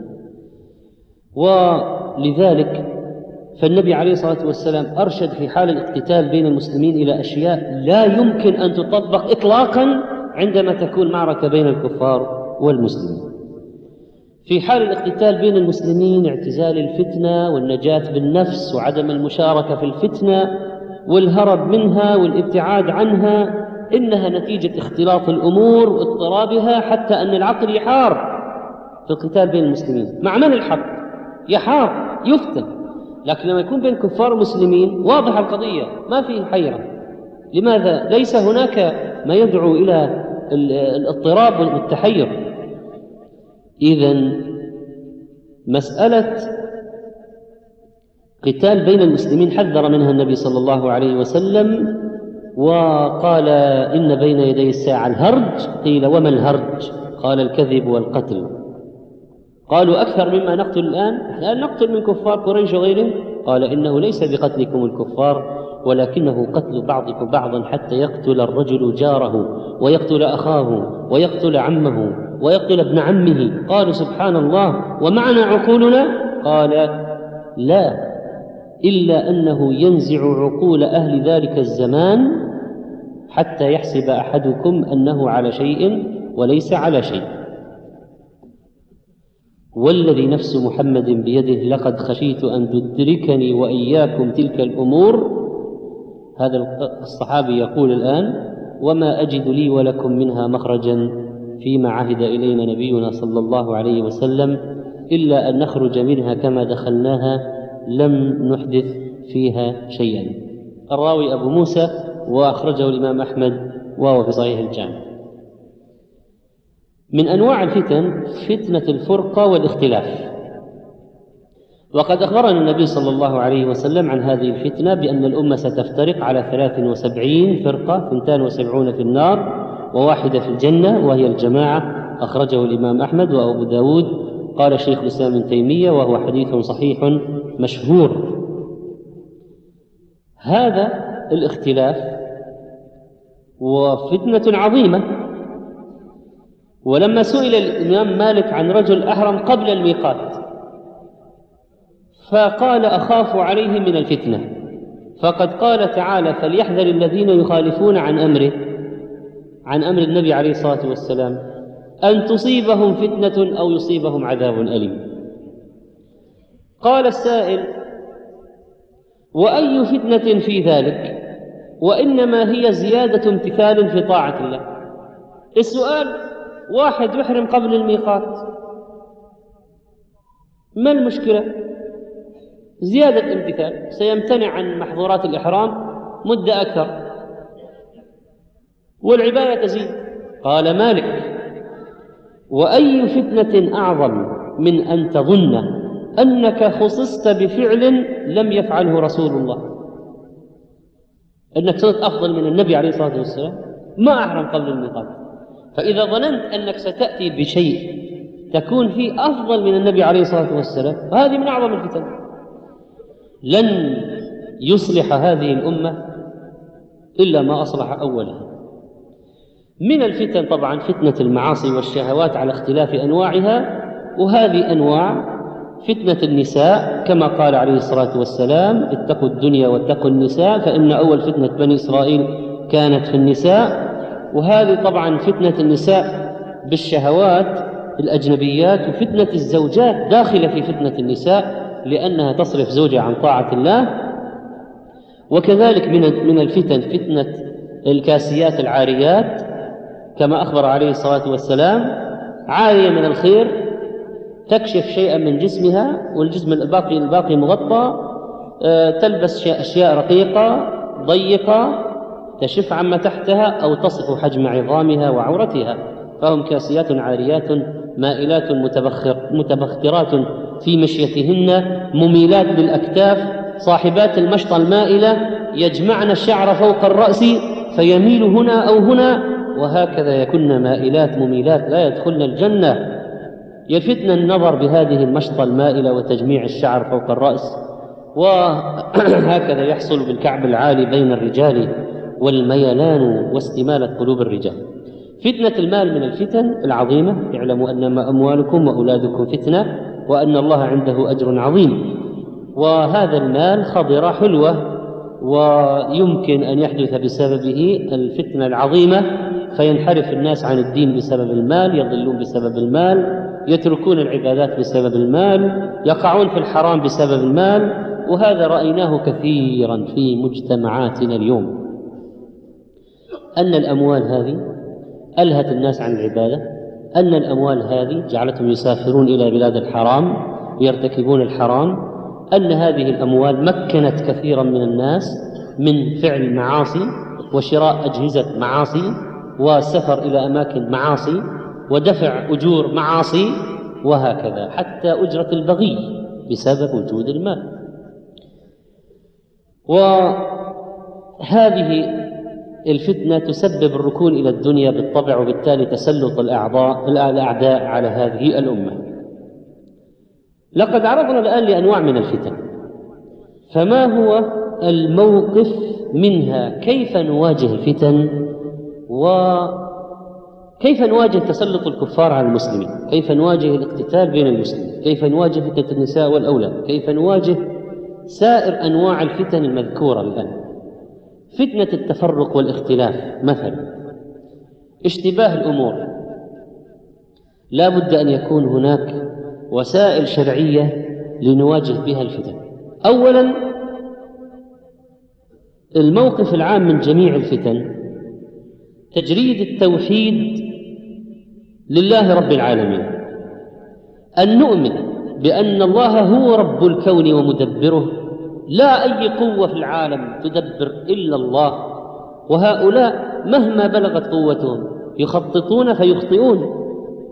ولذلك فالنبي عليه الصلاة والسلام أرشد في حال الاقتتال بين المسلمين إلى أشياء لا يمكن أن تطبق إطلاقا عندما تكون معركة بين الكفار والمسلمين. في حال الاقتتال بين المسلمين اعتزال الفتنة والنجاة بالنفس وعدم المشاركة في الفتنة والهرب منها والابتعاد عنها، إنها نتيجة اختلاط الأمور واضطرابها، حتى أن العقل يحار في القتال بين المسلمين. مع من الحق يحار يفتن، لكن لما يكون بين كفار ومسلمين واضح القضية، ما فيه حيرة. لماذا؟ ليس هناك ما يدعو إلى الاضطراب والتحير. إذن مسألة قتال بين المسلمين حذر منها النبي صلى الله عليه وسلم، وقال: إن بين يدي الساعة الهرج. قيل: وما الهرج؟ قال: الكذب والقتل. قالوا: أكثر مما نقتل الآن؟ هل نقتل من كفار قريش وغيرهم؟ قال: إنه ليس بقتلكم الكفار، ولكنه قتل بعضكم بعضا، حتى يقتل الرجل جاره ويقتل أخاه ويقتل عمه ويقتل ابن عمه. قالوا: سبحان الله، ومعنا عقولنا؟ قال: لا، إلا أنه ينزع عقول أهل ذلك الزمان حتى يحسب أحدكم أنه على شيء وليس على شيء. والذي نفس محمد بيده لقد خشيت أن تدركني وإياكم تلك الأمور. هذا الصحابي يقول الآن: وما أجد لي ولكم منها مخرجا فيما عهد إلينا نبينا صلى الله عليه وسلم، إلا أن نخرج منها كما دخلناها، لم نحدث فيها شيئا. الراوي أبو موسى، وأخرجه الإمام أحمد وهو في صحيح الجامع. من أنواع الفتن فتنة الفرقة والاختلاف. وقد أخبرنا النبي صلى الله عليه وسلم عن هذه الفتنة بأن الأمة ستفترق على ثلاث وسبعين فرقة، اثنتان وسبعون في النار وواحدة في الجنة، وهي الجماعة. أخرجه الإمام أحمد وأبو داود. قال شيخ الإسلام ابن تيمية وهو حديث صحيح مشهور. هذا الاختلاف وفتنة عظيمة. ولما سئل الإمام مالك عن رجل أحرم قبل الميقات فقال أخاف عليه من الفتنة، فقد قال تعالى فليحذر الذين يخالفون عن أمره عن أمر النبي عليه الصلاة والسلام أن تصيبهم فتنة أو يصيبهم عذاب أليم. قال السائل وأي فتنة في ذلك؟ وإنما هي زيادة امتثال في طاعة الله. السؤال واحد يحرم قبل الميقات، ما المشكلة؟ زيادة امتثال، سيمتنع عن محظورات الإحرام مدة أكثر والعبادة تزيد. قال مالك وأي فتنة أعظم من أن تظن أنك خصصت بفعل لم يفعله رسول الله، أنك صرت أفضل من النبي عليه الصلاة والسلام ما أحرم قبل الميقات. فإذا ظننت أنك ستأتي بشيء تكون فيه أفضل من النبي عليه الصلاة والسلام هذه من أعظم الفتن. لن يصلح هذه الأمة إلا ما أصلح أولها. من الفتن طبعا فتنة المعاصي والشهوات على اختلاف أنواعها، وهذه أنواع فتنة النساء كما قال عليه الصلاة والسلام اتقوا الدنيا واتقوا النساء فإن أول فتنة بني إسرائيل كانت في النساء. وهذه طبعا فتنة النساء بالشهوات الأجنبيات، وفتنة الزوجات داخلة في فتنة النساء لأنها تصرف زوجها عن طاعة الله. وكذلك من الفتن فتنة الكاسيات العاريات كما أخبر عليه الصلاة والسلام عارية من الخير تكشف شيئا من جسمها والجسم الباقي الباقي مغطى، تلبس أشياء رقيقة ضيقة تشف عما تحتها أو تصف حجم عظامها وعورتها. فهم كاسيات عاريات مائلات متبخر متبخترات في مشيتهن مميلات بالأكتاف صاحبات المشطة المائلة يجمعن الشعر فوق الرأس فيميل هنا أو هنا، وهكذا يكن مائلات مميلات لا يدخلن الجنة. يلفتن النظر بهذه المشطة المائلة وتجميع الشعر فوق الرأس، وهكذا يحصل بالكعب العالي بين الرجال والميلان واستمالة قلوب الرجال. فتنة المال من الفتن العظيمة. اعلموا أنما أموالكم وأولادكم فتنة وأن الله عنده أجر عظيم. وهذا المال خضرة حلوة ويمكن أن يحدث بسببه الفتنة العظيمة فينحرف الناس عن الدين بسبب المال، يضلون بسبب المال، يتركون العبادات بسبب المال، يقعون في الحرام بسبب المال. وهذا رأيناه كثيرا في مجتمعاتنا اليوم، أن الأموال هذه ألهت الناس عن العبادة، أن الأموال هذه جعلتهم يسافرون إلى بلاد الحرام ويرتكبون الحرام، أن هذه الأموال مكنت كثيرا من الناس من فعل المعاصي وشراء أجهزة معاصي والسفر إلى أماكن معاصي ودفع أجور معاصي، وهكذا حتى أجرة البغي بسبب وجود المال. وهذه الفتنة تسبب الركون إلى الدنيا بالطبع، وبالتالي تسلط الأعضاء الأعداء على هذه الأمة. لقد عرضنا الآن لأنواع من الفتن، فما هو الموقف منها؟ كيف نواجه الفتن؟ وكيف نواجه تسلط الكفار على المسلمين؟ كيف نواجه الاقتتال بين المسلمين؟ كيف نواجه فتنة النساء والأولاد؟ كيف نواجه سائر أنواع الفتن المذكورة الآن؟ فتنة التفرق والاختلاف مثلا، اشتباه الأمور، لا بد أن يكون هناك وسائل شرعية لنواجه بها الفتن. أولا الموقف العام من جميع الفتن تجريد التوحيد لله رب العالمين، أن نؤمن بأن الله هو رب الكون ومدبره، لا أي قوة في العالم تدبر إلا الله، وهؤلاء مهما بلغت قوتهم يخططون فيخطئون،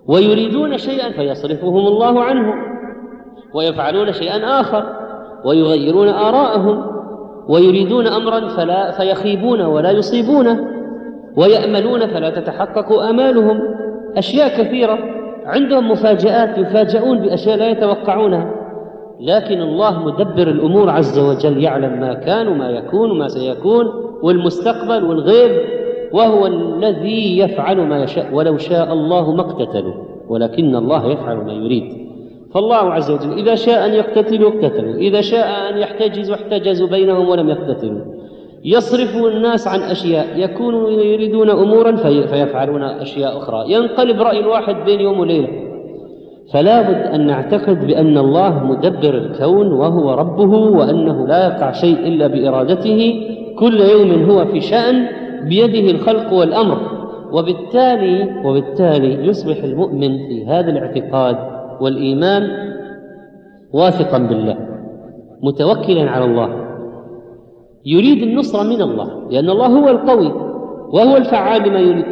ويريدون شيئا فيصرفهم الله عنه، ويفعلون شيئا آخر ويغيرون آراءهم، ويريدون أمرا فلا فيخيبون ولا يصيبونه، ويأملون فلا تتحقق آمالهم. أشياء كثيرة، عندهم مفاجآت، يفاجئون بأشياء لا يتوقعونها. لكن الله مدبر الأمور عز وجل، يعلم ما كان وما يكون وما سيكون والمستقبل والغيب، وهو الذي يفعل ما يشاء. ولو شاء الله ما اقتتلوا ولكن الله يفعل ما يريد. فالله عز وجل إذا شاء أن يقتتلوا اقتتلوا، إذا شاء أن يحتجزوا احتجزوا بينهم ولم يقتتلوا. يصرف الناس عن أشياء، يكونوا يريدون أمورا في فيفعلون أشياء أخرى، ينقلب رأي الواحد بين يوم وليلة. فلا بد أن نعتقد بأن الله مدبر الكون وهو ربه، وأنه لا يقع شيء إلا بإرادته، كل يوم هو في شأن، بيده الخلق والأمر. وبالتالي وبالتالي يصبح المؤمن في هذا الاعتقاد والإيمان واثقا بالله، متوكلا على الله، يريد النصرة من الله، لأن الله هو القوي وهو الفعال لما يريد،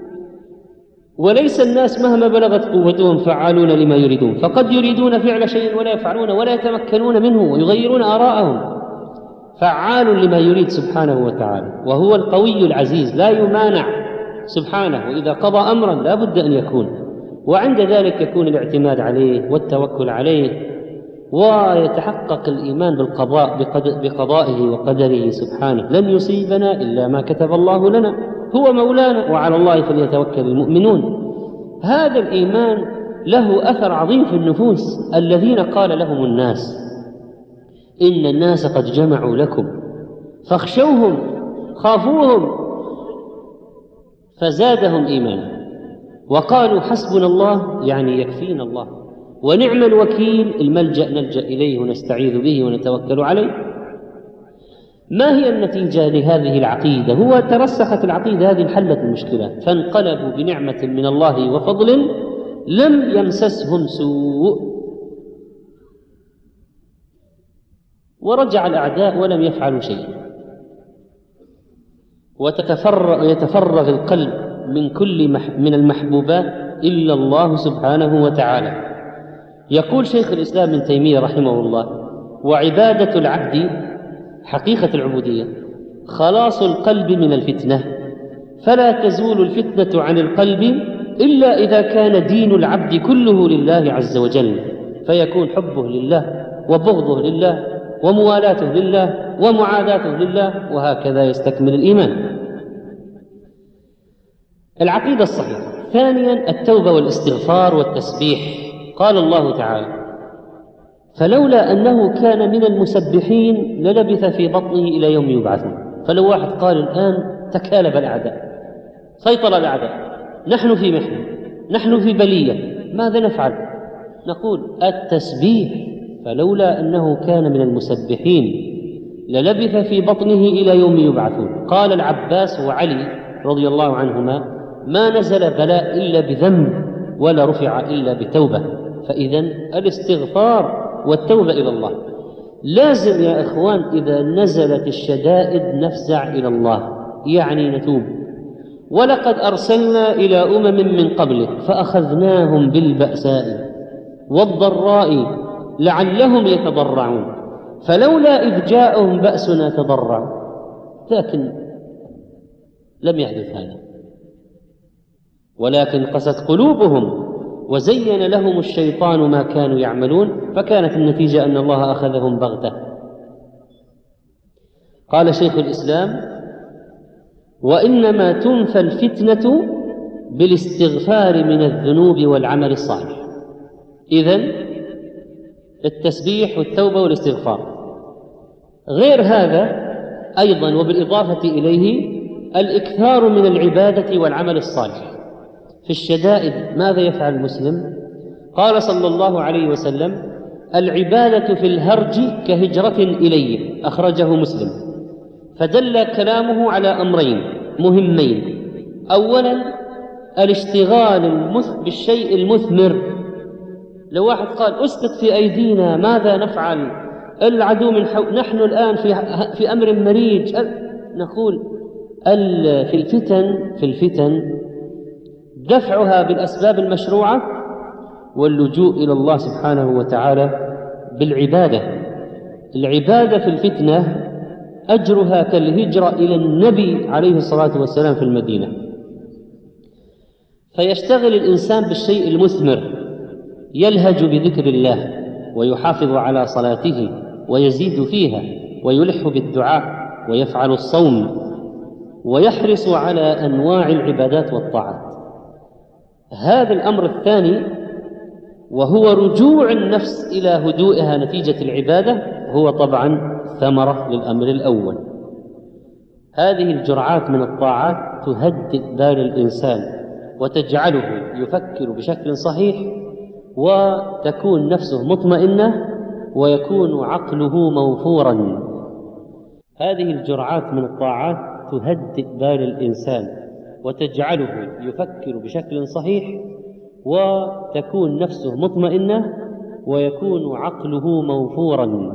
وليس الناس مهما بلغت قوتهم فعالون لما يريدون، فقد يريدون فعل شيء ولا يفعلون ولا يتمكنون منه ويغيرون آراءهم. فعال لما يريد سبحانه وتعالى، وهو القوي العزيز لا يمانع سبحانه، وإذا قضى أمرا لا بد أن يكون، وعند ذلك يكون الاعتماد عليه والتوكل عليه، ويتحقق الإيمان بالقضاء بقضائه وقدره سبحانه. لن يصيبنا إلا ما كتب الله لنا، هو مولانا وعلى الله فليتوكل المؤمنون. هذا الإيمان له أثر عظيم في النفوس. الذين قال لهم الناس إن الناس قد جمعوا لكم فاخشوهم خافوهم فزادهم إيمانا، وقالوا حسبنا الله، يعني يكفينا الله، ونعم الوكيل، الملجأ نلجأ إليه ونستعيذ به ونتوكل عليه. ما هي النتيجة لهذه العقيدة؟ هو ترسخت العقيدة هذه، انحلت المشكلة، فانقلبوا بنعمة من الله وفضل لم يمسسهم سوء، ورجع الأعداء ولم يفعلوا شيئا. وتتفرغ ويتفرغ القلب من كل من المحبوبات إلا الله سبحانه وتعالى. يقول شيخ الإسلام ابن تيمية رحمه الله: وعبادة العبد، حقيقة العبودية، خلاص القلب من الفتنة، فلا تزول الفتنة عن القلب إلا إذا كان دين العبد كله لله عز وجل، فيكون حبه لله وبغضه لله وموالاته لله ومعاداته لله، وهكذا يستكمل الإيمان. العقيدة الصحيحة. ثانيا التوبة والاستغفار والتسبيح. قال الله تعالى: فلولا أنه كان من المسبحين للبث في بطنه إلى يوم يبعثون. فلو واحد قال الآن تكالب الأعداء، سيطر الأعداء، نحن في محنة، نحن في بلية، ماذا نفعل؟ نقول التسبيح، فلولا أنه كان من المسبحين للبث في بطنه إلى يوم يبعثون. قال العباس وعلي رضي الله عنهما: ما نزل بلاء إلا بذنب ولا رفع إلا بتوبة. فإذن الاستغفار والتوبة إلى الله لازم يا إخوان. إذا نزلت الشدائد نفزع إلى الله، يعني نتوب. ولقد أرسلنا إلى أمم من قبلك فأخذناهم بالبأساء والضراء لعلهم يتضرعون، فلولا إذ جاءهم بأسنا تضرعوا، لكن لم يحدث هذا، ولكن قست قلوبهم وزين لهم الشيطان ما كانوا يعملون، فكانت النتيجة أن الله أخذهم بغتة. قال شيخ الإسلام: وإنما تنفى الفتنة بالاستغفار من الذنوب والعمل الصالح. إذن التسبيح والتوبة والاستغفار. غير هذا أيضا وبالإضافة إليه الإكثار من العبادة والعمل الصالح. في الشدائد ماذا يفعل المسلم؟ قال صلى الله عليه وسلم: العبادة في الهرج كهجرة إليه، أخرجه مسلم. فدل كلامه على أمرين مهمين: أولا الاشتغال بالشيء المثمر. لو واحد قال أسقط في أيدينا ماذا نفعل؟ العدو من حو... نحن الآن في في أمر مريج. نقول في الفتن في الفتن دفعها بالأسباب المشروعة، واللجوء إلى الله سبحانه وتعالى بالعبادة. العبادة في الفتنة أجرها كالهجرة إلى النبي عليه الصلاة والسلام في المدينة، فيشتغل الإنسان بالشيء المثمر، يلهج بذكر الله ويحافظ على صلاته ويزيد فيها ويلح بالدعاء ويفعل الصوم ويحرص على أنواع العبادات والطاعات. هذا الأمر الثاني، وهو رجوع النفس إلى هدوئها نتيجة العبادة، هو طبعا ثمرة للأمر الأول. هذه الجرعات من الطاعات تهدئ بال الإنسان وتجعله يفكر بشكل صحيح، وتكون نفسه مطمئنة ويكون عقله موفورا. هذه الجرعات من الطاعات تهدئ بال الإنسان وتجعله يفكر بشكل صحيح، وتكون نفسه مطمئنة ويكون عقله موفورا.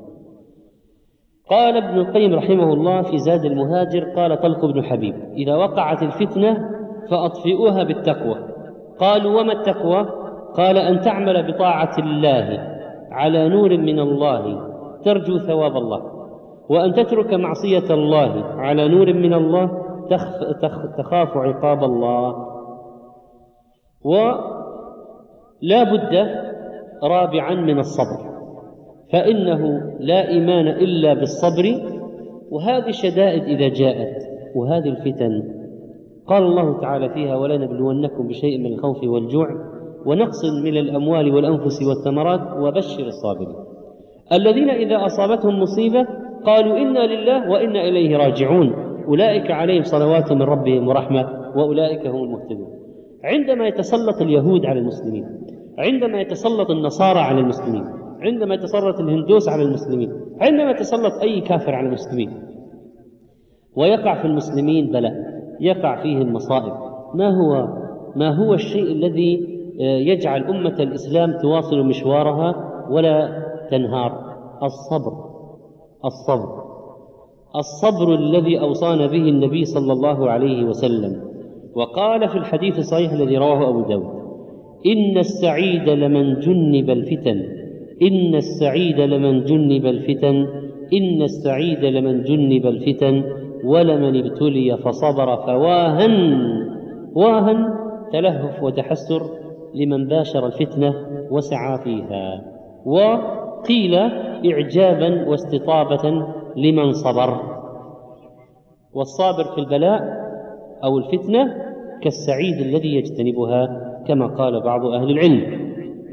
قال ابن القيم رحمه الله في زاد المهاجر، قال طلق بن حبيب: إذا وقعت الفتنة فأطفئوها بالتقوى. قالوا: وما التقوى؟ قال: أن تعمل بطاعة الله على نور من الله ترجو ثواب الله، وأن تترك معصية الله على نور من الله تخاف عقاب الله. ولا بد رابعا من الصبر، فإنه لا إيمان إلا بالصبر. وهذه الشدائد إذا جاءت وهذه الفتن قال الله تعالى فيها: ولنبلونكم بشيء من الخوف والجوع ونقص من الأموال والأنفس والثمرات وبشر الصابرين الذين إذا أصابتهم مصيبة قالوا إنا لله وإنا إليه راجعون أولئك عليهم صلوات من ربهم ورحمة وأولئك هم المهتدون. عندما يتسلط اليهود على المسلمين، عندما يتسلط النصارى على المسلمين، عندما يتسلط الهندوس على المسلمين، عندما يتسلط أي كافر على المسلمين ويقع في المسلمين بلاء، يقع فيه المصائب، ما هو ما هو الشيء الذي يجعل أمة الإسلام تواصل مشوارها ولا تنهار؟ الصبر. الصبر الصبر الذي أوصانا به النبي صلى الله عليه وسلم، وقال في الحديث الصحيح الذي رواه أبو داود: إن السعيد لمن جنب الفتن إن السعيد لمن جنب الفتن إن السعيد لمن جنب الفتن ولمن ابتلي فصبر فواهن واهن تلهف وتحسر لمن باشر الفتنة وسعى فيها. وقيل إعجابا واستطابة لمن صبر. والصابر في البلاء أو الفتنة كالسعيد الذي يجتنبها، كما قال بعض أهل العلم.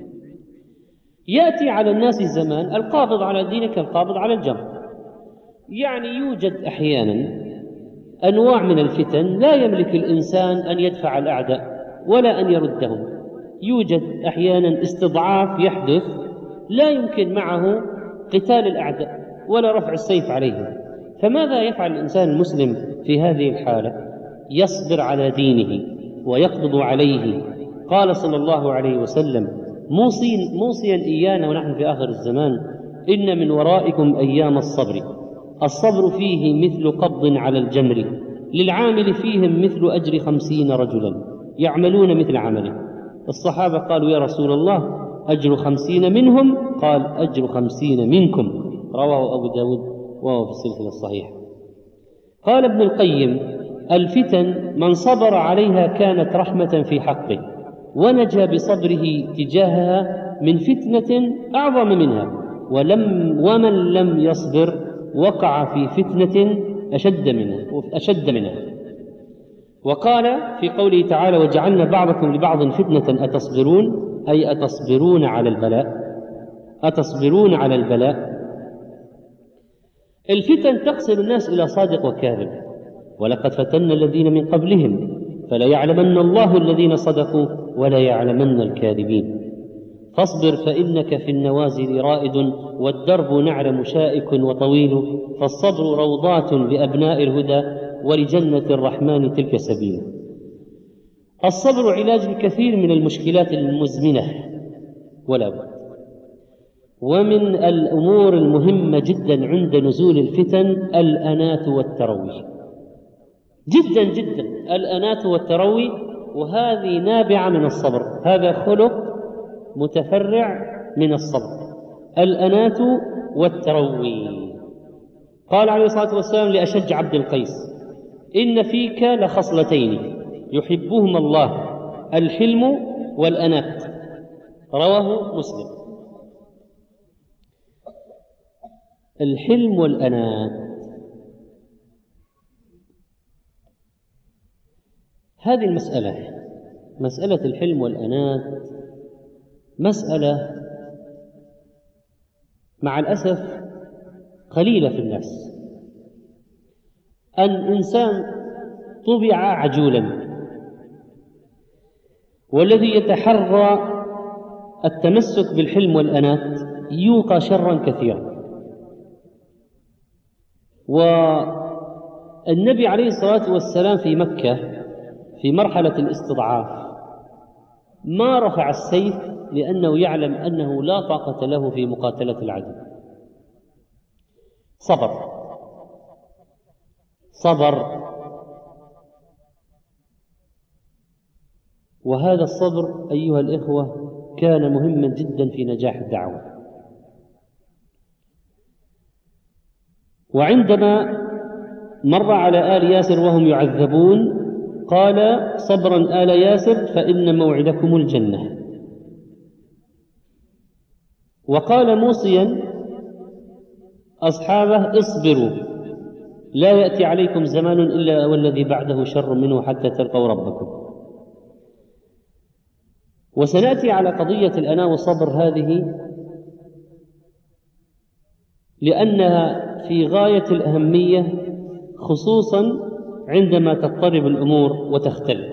يأتي على الناس الزمان القابض على الدين كالقابض على الجمر، يعني يوجد أحيانا أنواع من الفتن لا يملك الإنسان أن يدفع الأعداء ولا أن يردهم. يوجد أحيانا استضعاف يحدث لا يمكن معه قتال الأعداء ولا رفع السيف عليهم. فماذا يفعل الإنسان المسلم في هذه الحالة؟ يصبر على دينه ويقبض عليه. قال صلى الله عليه وسلم موصيا موصيا إيانا ونحن في آخر الزمان: إن من ورائكم أيام الصبر، الصبر فيه مثل قبض على الجمر، للعامل فيهم مثل أجر خمسين رجلا يعملون مثل عمله. الصحابة قالوا: يا رسول الله، أجر خمسين منهم؟ قال: أجر خمسين منكم. رواه أبو داود وهو في السلسلة الصحيحة. قال ابن القيم: الفتن من صبر عليها كانت رحمة في حقه، ونجا بصبره تجاهها من فتنة أعظم منها، ولم ومن لم يصبر وقع في فتنة أشد منها أشد منها. وقال في قوله تعالى: وجعلنا بعضكم لبعض فتنة أتصبرون، أي أتصبرون على البلاء أتصبرون على البلاء. الفتن تقسم الناس إلى صادق وكاذب، ولقد فتنا الذين من قبلهم فليعلمن الله الذين صدقوا وليعلمن الكاذبين. فاصبر فإنك في النوازل رائد، والدرب نعلم شائك وطويل، فالصبر روضات لأبناء الهدى، ولجنة الرحمن تلك سبيل. الصبر علاج الكثير من المشكلات المزمنة ولا بد. ومن الأمور المهمة جدا عند نزول الفتن الأنات والتروي، جدا جدا الأنات والتروي. وهذه نابعة من الصبر، هذا خلق متفرع من الصبر، الأنات والتروي. قال عليه الصلاة والسلام لأشج عبد القيس: إن فيك لخصلتين يحبهما الله، الحلم والأنات. رواه مسلم. الحلم والأنات، هذه المسألة، مسألة الحلم والأنات، مسألة مع الأسف قليلة في الناس. الإنسان طبع عجولا، والذي يتحرى التمسك بالحلم والأنات يوقى شرا كثيرا. والنبي عليه الصلاة والسلام في مكة في مرحلة الاستضعاف ما رفع السيف، لأنه يعلم أنه لا طاقة له في مقاتلة العدو. صبر صبر وهذا الصبر أيها الإخوة كان مهما جدا في نجاح الدعوة. وعندما مر على آل ياسر وهم يعذبون قال: صبرا آل ياسر فإن موعدكم الجنة. وقال موصيا أصحابه: اصبروا، لا يأتي عليكم زمان إلا والذي بعده شر منه حتى تلقوا ربكم. وسنأتي على قضية الأناة والصبر هذه لأنها في غاية الأهمية، خصوصا عندما تضطرب الأمور وتختل.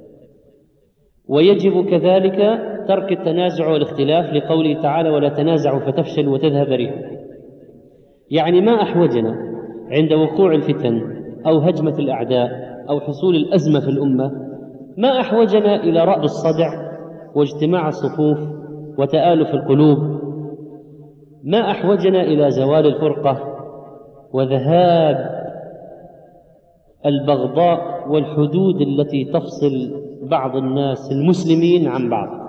ويجب كذلك ترك التنازع والاختلاف لقوله تعالى: ولا تنازعوا فتفشلوا وتذهب ريحكم. يعني ما أحوجنا عند وقوع الفتن أو هجمة الأعداء أو حصول الأزمة في الأمة، ما أحوجنا إلى رأب الصدع واجتماع الصفوف وتآلف القلوب، ما أحوجنا إلى زوال الفرقة وذهاب البغضاء والحدود التي تفصل بعض الناس المسلمين عن بعض.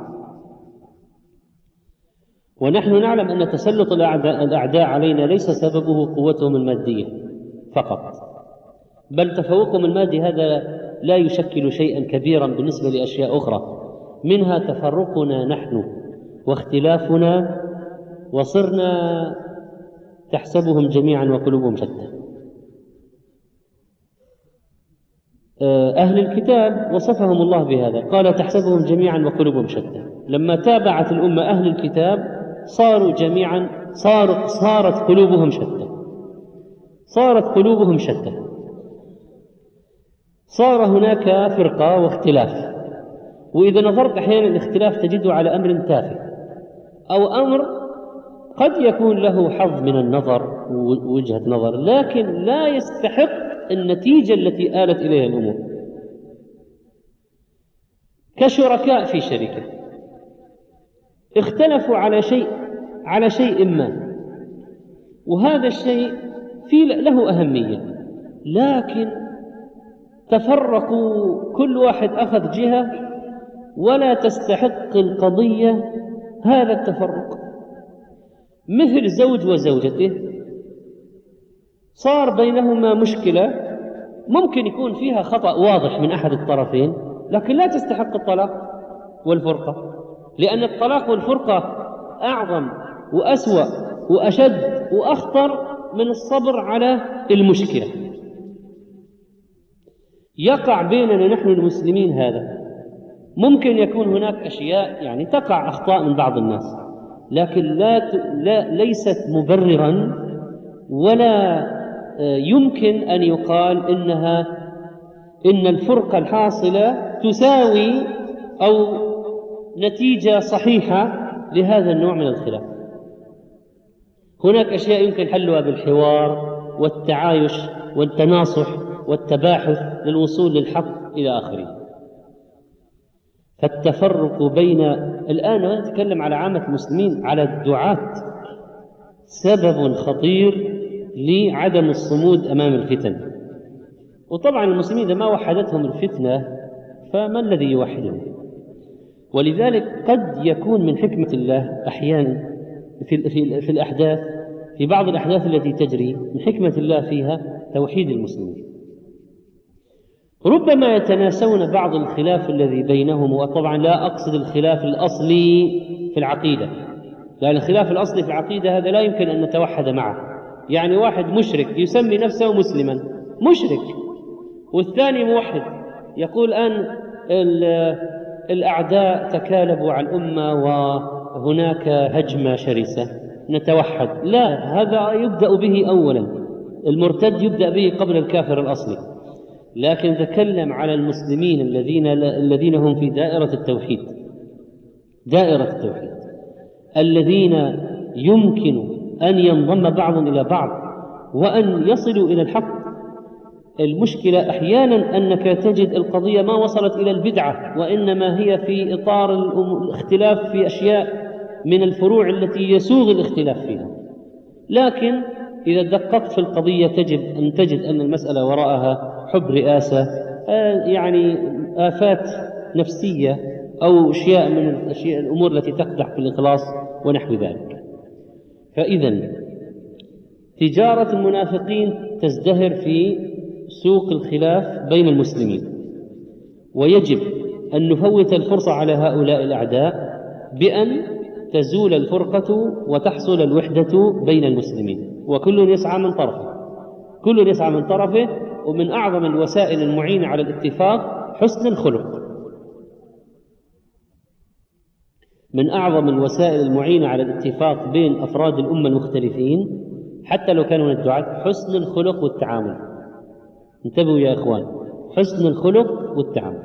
ونحن نعلم أن تسلط الأعداء, الأعداء علينا ليس سببه قوتهم المادية فقط، بل تفوقهم المادي هذا لا يشكل شيئا كبيرا بالنسبة لأشياء أخرى، منها تفرقنا نحن واختلافنا، وصرنا تحسبهم جميعا وقلوبهم شتى. أهل الكتاب وصفهم الله بهذا، قال: تحسبهم جميعا وقلوبهم شتى. لما تابعت الأمة أهل الكتاب صاروا جميعا صار صارت قلوبهم شتى صارت قلوبهم شتى صار هناك فرقة واختلاف. وإذا نظرت أحيانا الاختلاف تجده على أمر تافه أو أمر قد يكون له حظ من النظر ووجهة نظر، لكن لا يستحق النتيجة التي آلت إليها الأمور. كشركاء في شركة اختلفوا على شيء على شيء ما، وهذا الشيء فيه له أهمية، لكن تفرقوا، كل واحد أخذ جهة ولا تستحق القضية هذا التفرق. مثل زوج وزوجته صار بينهما مشكلة ممكن يكون فيها خطأ واضح من أحد الطرفين، لكن لا تستحق الطلاق والفرقة، لأن الطلاق والفرقة أعظم وأسوأ وأشد وأخطر من الصبر على المشكلة. يقع بيننا نحن المسلمين هذا، ممكن يكون هناك أشياء يعني تقع أخطاء من بعض الناس، لكن لا, لا ليست مبررا، ولا يمكن أن يقال إنها إن الفرقة الحاصلة تساوي أو نتيجة صحيحة لهذا النوع من الخلاف. هناك أشياء يمكن حلها بالحوار والتعايش والتناصح والتباحث للوصول للحق إلى آخره. فالتفرق بين الآن نتكلم على عامة المسلمين، على الدعاة، سبب خطير لعدم الصمود أمام الفتن. وطبعا المسلمين إذا ما وحدتهم الفتنة فما الذي يوحدهم؟ ولذلك قد يكون من حكمة الله أحيانا في, في, في الأحداث، في بعض الأحداث التي تجري من حكمة الله فيها توحيد المسلمين. ربما يتناسون بعض الخلاف الذي بينهم، وطبعا لا أقصد الخلاف الأصلي في العقيدة، لأن الخلاف الأصلي في العقيدة هذا لا يمكن أن نتوحد معه. يعني واحد مشرك يسمي نفسه مسلما مشرك، والثاني موحد يقول أن الأعداء تكالبوا على الأمة وهناك هجمة شرسة نتوحد. لا، هذا يبدأ به أولا، المرتد يبدأ به قبل الكافر الأصلي. لكن تكلم على المسلمين الذين الذين هم في دائرة التوحيد، دائرة التوحيد الذين يمكن أن ينضم بعضهم إلى بعض وأن يصلوا إلى الحق. المشكلة أحيانا أنك تجد القضية ما وصلت إلى البدعة، وإنما هي في إطار الاختلاف في أشياء من الفروع التي يسوغ الاختلاف فيها. لكن إذا دققت في القضية تجد أن تجد أن المسألة وراءها حب رئاسة، يعني آفات نفسية أو أشياء من الأشياء الأمور التي تقدح في الإخلاص ونحو ذلك. فإذا تجارة المنافقين تزدهر في سوق الخلاف بين المسلمين، ويجب أن نفوت الفرصة على هؤلاء الأعداء بأن تزول الفرقة وتحصل الوحدة بين المسلمين، وكل يسعى من طرفه، كل يسعى من طرفه. ومن أعظم الوسائل المعينة على الاتفاق حسن الخلق، من أعظم الوسائل المعينة على الاتفاق بين أفراد الأمة المختلفين حتى لو كانوا من الدعاة حسن الخلق والتعامل. انتبهوا يا إخوان، حسن الخلق والتعامل.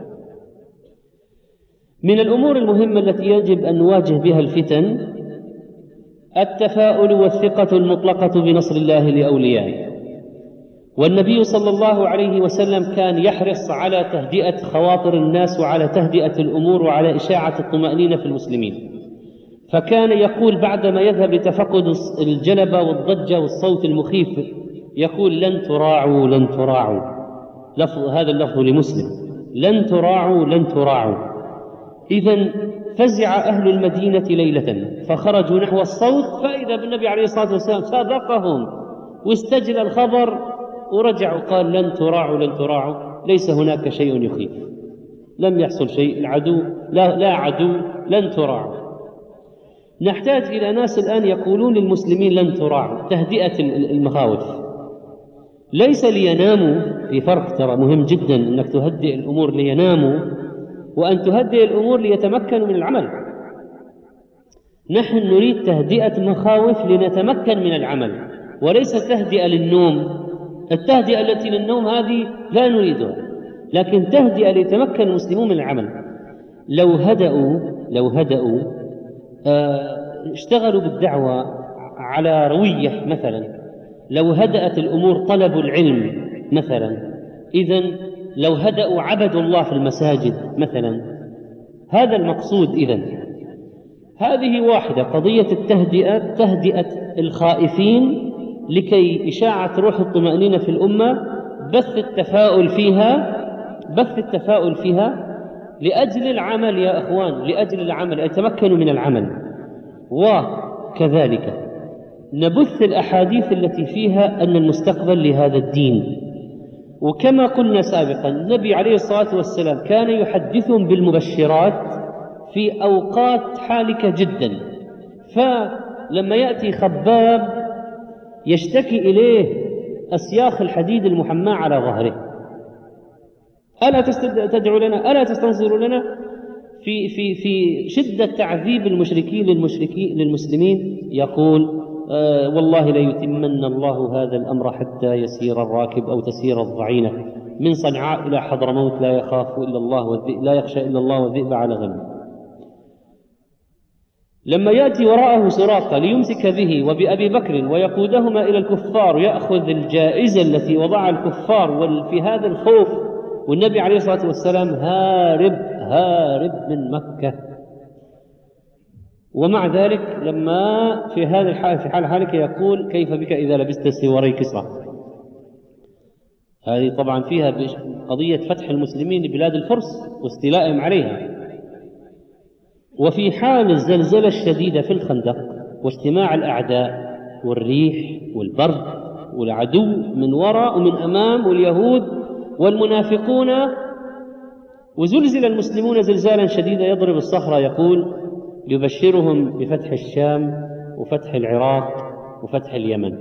من الأمور المهمة التي يجب أن نواجه بها الفتن التفاؤل والثقة المطلقة بنصر الله لأوليائه. والنبي صلى الله عليه وسلم كان يحرص على تهدئة خواطر الناس وعلى تهدئة الأمور وعلى إشاعة الطمأنينة في المسلمين. فكان يقول بعدما يذهب لتفقد الجلبة والضجة والصوت المخيف، يقول لن تراعوا لن تراعوا، لفظ هذا اللفظ لمسلم، لن تراعوا لن تراعوا. إذن فزع أهل المدينة ليلة فخرجوا نحو الصوت، فإذا بالنبي عليه الصلاة والسلام سابقهم واستجل الخبر ورجعوا قال لن تراعوا لن تراعوا، ليس هناك شيء يخيف، لم يحصل شيء، العدو لا, لا عدو، لن تراعوا. نحتاج إلى ناس الآن يقولون للمسلمين لن تراعوا، تهدئة المخاوف، ليس ليناموا. في فرق ترى مهم جدا أنك تهدئ الأمور ليناموا، وأن تهدئ الأمور ليتمكنوا من العمل. نحن نريد تهدئة مخاوف لنتمكن من العمل، وليس تهدئة للنوم. التهدئة التي للنوم هذه لا نريدها، لكن تهدئة ليتمكن المسلمون من العمل. لو هدأوا لو هدأوا آه اشتغلوا بالدعوة على روية مثلا، لو هدأت الأمور طلبوا العلم مثلا، إذن لو هدأوا عبدوا الله في المساجد مثلا، هذا المقصود. إذن هذه واحدة، قضية التهدئة، تهدئة الخائفين لكي إشاعة روح الطمأنينة في الأمة، بث التفاؤل فيها، بث التفاؤل فيها لأجل العمل يا أخوان، لأجل العمل، يتمكنوا من العمل. وكذلك نبث الأحاديث التي فيها أن المستقبل لهذا الدين. وكما قلنا سابقا النبي عليه الصلاة والسلام كان يحدثهم بالمبشرات في أوقات حالكة جدا. فلما يأتي خباب يشتكي إليه أسياخ الحديد المحماة على ظهره، ألا تدعو لنا، ألا تستنصر لنا، في في في شدة تعذيب المشركين للمشركين للمسلمين، يقول آه والله لا يتمن الله هذا الأمر حتى يسير الراكب أو تسير الضعينة من صنعاء إلى حضرموت لا يخاف إلا الله والذئب، لا يخشى إلا الله والذئب على غنم. لما يأتي وراءه سراقة ليمسك به وبأبي بكر ويقودهما إلى الكفار، يأخذ الجائزة التي وضعها الكفار وفي هذا الخوف، والنبي عليه الصلاة والسلام هارب هارب من مكة. ومع ذلك لما في هذا الحال، في حال حالك، يقول كيف بك إذا لبست سواري كسرى. هذه طبعا فيها قضية فتح المسلمين لبلاد الفرس واستيلائهم عليها. وفي حال الزلزلة الشديدة في الخندق واجتماع الأعداء والريح والبرد والعدو من وراء ومن أمام واليهود والمنافقون، وزلزل المسلمون زلزالا شديدا يضرب الصخرة، يقول يبشرهم بفتح الشام وفتح العراق وفتح اليمن.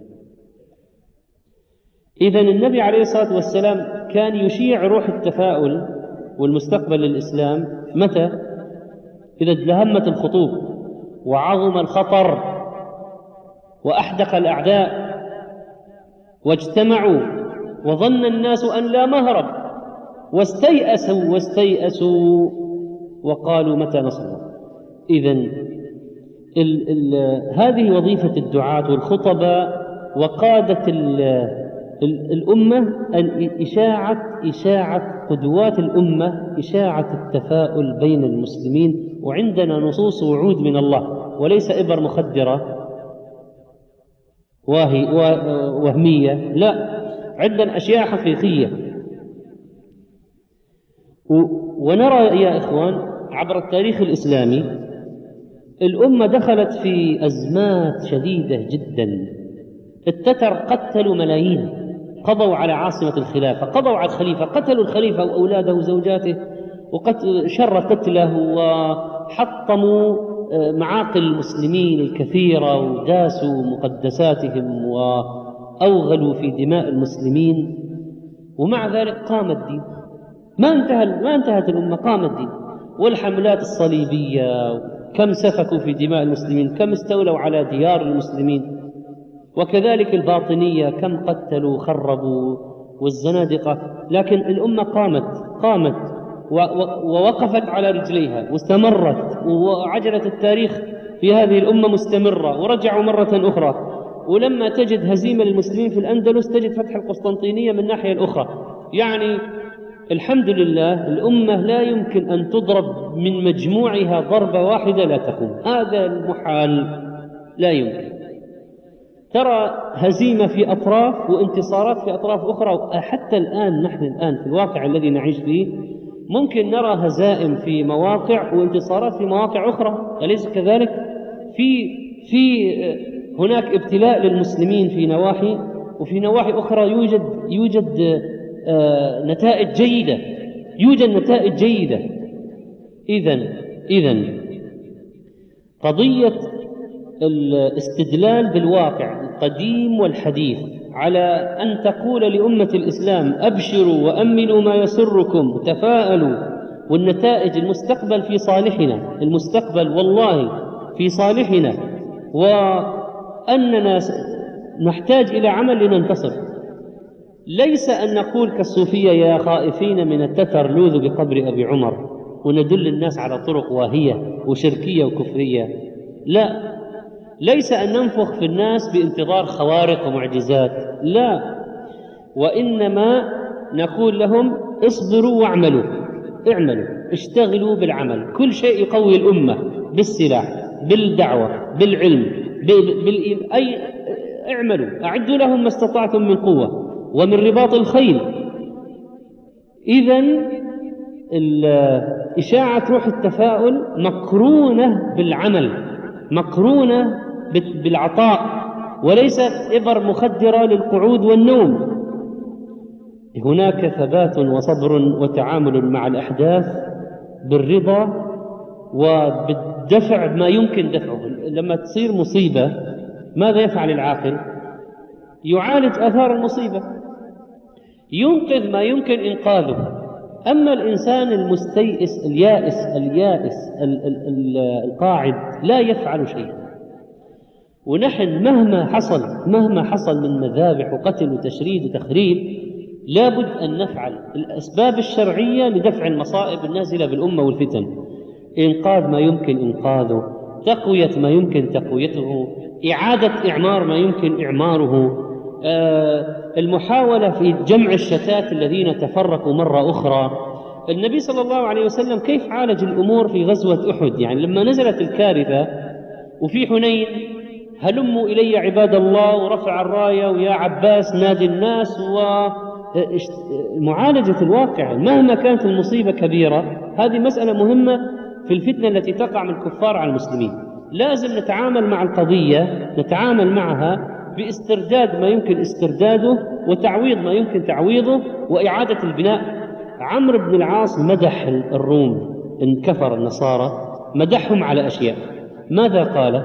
إذن النبي عليه الصلاة والسلام كان يشيع روح التفاؤل والمستقبل للإسلام متى؟ إذا ازدهمت الخطوب وعظم الخطر وأحدق الأعداء واجتمعوا وظن الناس أن لا مهرب واستيأسوا واستيأسوا وقالوا متى نصر الله. إذن ال ال هذه وظيفة الدعاة والخطباء وقادة ال ال الأمة، أن إشاعة إشاعة قدوات الأمة، إشاعة التفاؤل بين المسلمين. وعندنا نصوص وعود من الله وليس إبر مخدرة واهي وهمية، لا، عندنا أشياء حقيقية. ونرى يا إخوان عبر التاريخ الإسلامي الأمة دخلت في أزمات شديدة جدا. التتر قتلوا ملايين، قضوا على عاصمة الخلافة، قضوا على الخليفة، قتلوا الخليفة وأولاده وزوجاته وشر قتله، وحطموا معاقل المسلمين الكثيرة وداسوا مقدساتهم وأوغلوا في دماء المسلمين. ومع ذلك قام الدين، ما انتهى ما انتهت الأمة، قام الدين. والحملات الصليبية كم سفكوا في دماء المسلمين، كم استولوا على ديار المسلمين، وكذلك الباطنية كم قتلوا خربوا، والزنادقة. لكن الأمة قامت قامت ووقفت على رجليها واستمرت، وعجلة التاريخ في هذه الأمة مستمرة، ورجعوا مرة أخرى. ولما تجد هزيمة للمسلمين في الأندلس تجد فتح القسطنطينية من الناحية الأخرى. يعني الحمد لله الأمة لا يمكن أن تضرب من مجموعها ضربة واحدة لا تقوم، هذا المحال، لا يمكن. ترى هزيمة في أطراف وانتصارات في أطراف أخرى. حتى الآن نحن الآن في الواقع الذي نعيش فيه ممكن نرى هزائم في مواقع وانتصارات في مواقع أخرى، أليس كذلك؟ في في هناك ابتلاء للمسلمين في نواحي، وفي نواحي أخرى يوجد يوجد آه نتائج جيدة، يوجد نتائج جيدة. إذن إذن قضية الاستدلال بالواقع القديم والحديث على أن تقول لأمة الإسلام أبشروا وأملوا ما يسركم وتفاءلوا، والنتائج المستقبل في صالحنا، المستقبل والله في صالحنا، وأننا نحتاج إلى عمل لننتصر. ليس أن نقول كالصوفية يا خائفين من التتر لوذوا بقبر أبي عمر وندل الناس على طرق واهية وشركية وكفرية، لا. ليس أن ننفخ في الناس بانتظار خوارق ومعجزات، لا. وإنما نقول لهم اصبروا واعملوا، اعملوا، اشتغلوا بالعمل. كل شيء يقوي الأمة، بالسلاح، بالدعوة، بالعلم، بال... بال... أي اعملوا، أعدوا لهم ما استطعتم من قوة ومن رباط الخيل. إذن إشاعة روح التفاؤل مقرونة بالعمل، مقرونة بالعطاء، وليست إبر مخدرة للقعود والنوم. هناك ثبات وصبر وتعامل مع الأحداث بالرضا وبالدفع ما يمكن دفعه. لما تصير مصيبة ماذا يفعل العاقل؟ يعالج آثار المصيبة، ينقذ ما يمكن إنقاذه. أما الإنسان المستيئس اليائس اليائس القاعد لا يفعل شيئا. ونحن مهما حصل مهما حصل من مذابح وقتل وتشريد وتخريب لابد أن نفعل الأسباب الشرعية لدفع المصائب النازلة بالأمة والفتن، إنقاذ ما يمكن إنقاذه، تقوية ما يمكن تقويته، إعادة إعمار ما يمكن إعماره، آه المحاولة في جمع الشتات الذين تفرقوا مرة أخرى. النبي صلى الله عليه وسلم كيف عالج الأمور في غزوة أحد؟ يعني لما نزلت الكارثة وفي حنين هلموا إلي عباد الله، ورفع الراية ويا عباس نادي الناس، معالجة الواقع مهما كانت المصيبة كبيرة. هذه مسألة مهمة في الفتنة التي تقع من الكفار على المسلمين. لازم نتعامل مع القضية، نتعامل معها باسترداد ما يمكن استرداده، وتعويض ما يمكن تعويضه، وإعادة البناء. عمرو بن العاص مدح الروم إن كفر النصارى، مدحهم على أشياء. ماذا قال؟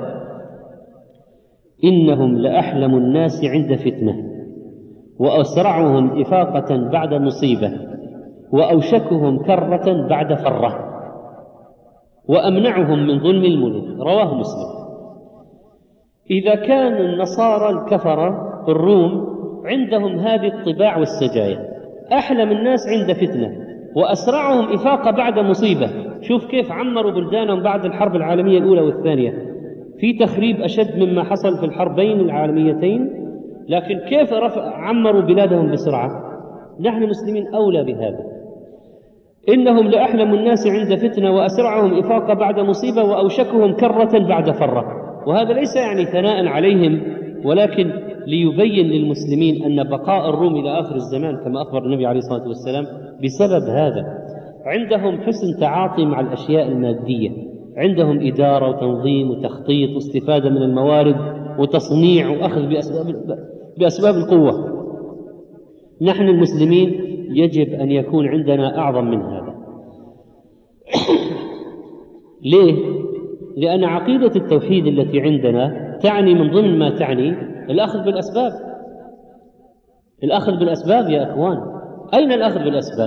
إنهم لأحلم الناس عند فتنة، وأسرعهم إفاقة بعد مصيبة، وأوشكهم كرة بعد فرة، وأمنعهم من ظلم الملوك. رواه مسلم. إذا كان النصارى الكفرة الروم عندهم هذه الطباع والسجايا، أحلم الناس عند فتنة، وأسرعهم إفاقة بعد مصيبة. شوف كيف عمروا بلدانهم بعد الحرب العالمية الأولى والثانية، في تخريب أشد مما حصل في الحربين العالميتين، لكن كيف رفع عمروا بلادهم بسرعة. نحن المسلمين أولى بهذا. إنهم لأحلم الناس عند فتنة، وأسرعهم إفاقة بعد مصيبة، وأوشكهم كرة بعد فرة. وهذا ليس يعني ثناء عليهم، ولكن ليبين للمسلمين أن بقاء الروم إلى آخر الزمان كما أخبر النبي عليه الصلاة والسلام بسبب هذا. عندهم حسن تعاطي مع الأشياء المادية، عندهم إدارة وتنظيم وتخطيط واستفادة من الموارد وتصنيع وأخذ بأسباب, بأسباب القوة. نحن المسلمين يجب أن يكون عندنا أعظم من هذا. ليه؟ لأن عقيدة التوحيد التي عندنا تعني من ضمن ما تعني الأخذ بالأسباب. الأخذ بالأسباب يا أخوان، أين الأخذ بالأسباب؟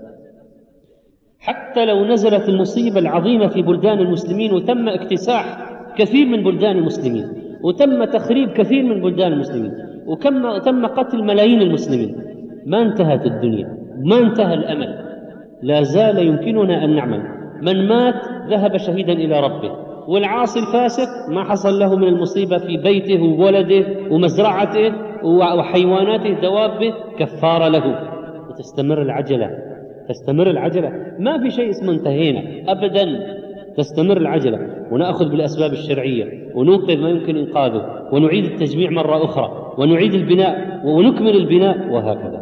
حتى لو نزلت المصيبة العظيمة في بلدان المسلمين وتم اكتساح كثير من بلدان المسلمين، وتم تخريب كثير من بلدان المسلمين، وتم قتل ملايين المسلمين، ما انتهت الدنيا، ما انتهى الأمل، لا زال يمكننا أن نعمل. من مات ذهب شهيدا إلى ربه، والعاصي الفاسق ما حصل له من المصيبة في بيته وولده ومزرعته وحيواناته دوابه كفارة له، وتستمر العجلة. تستمر العجلة، ما في شيء اسمه انتهينا أبدا. تستمر العجلة، ونأخذ بالأسباب الشرعية، وننقذ ما يمكن إنقاذه، ونعيد التجميع مرة أخرى، ونعيد البناء ونكمل البناء، وهكذا.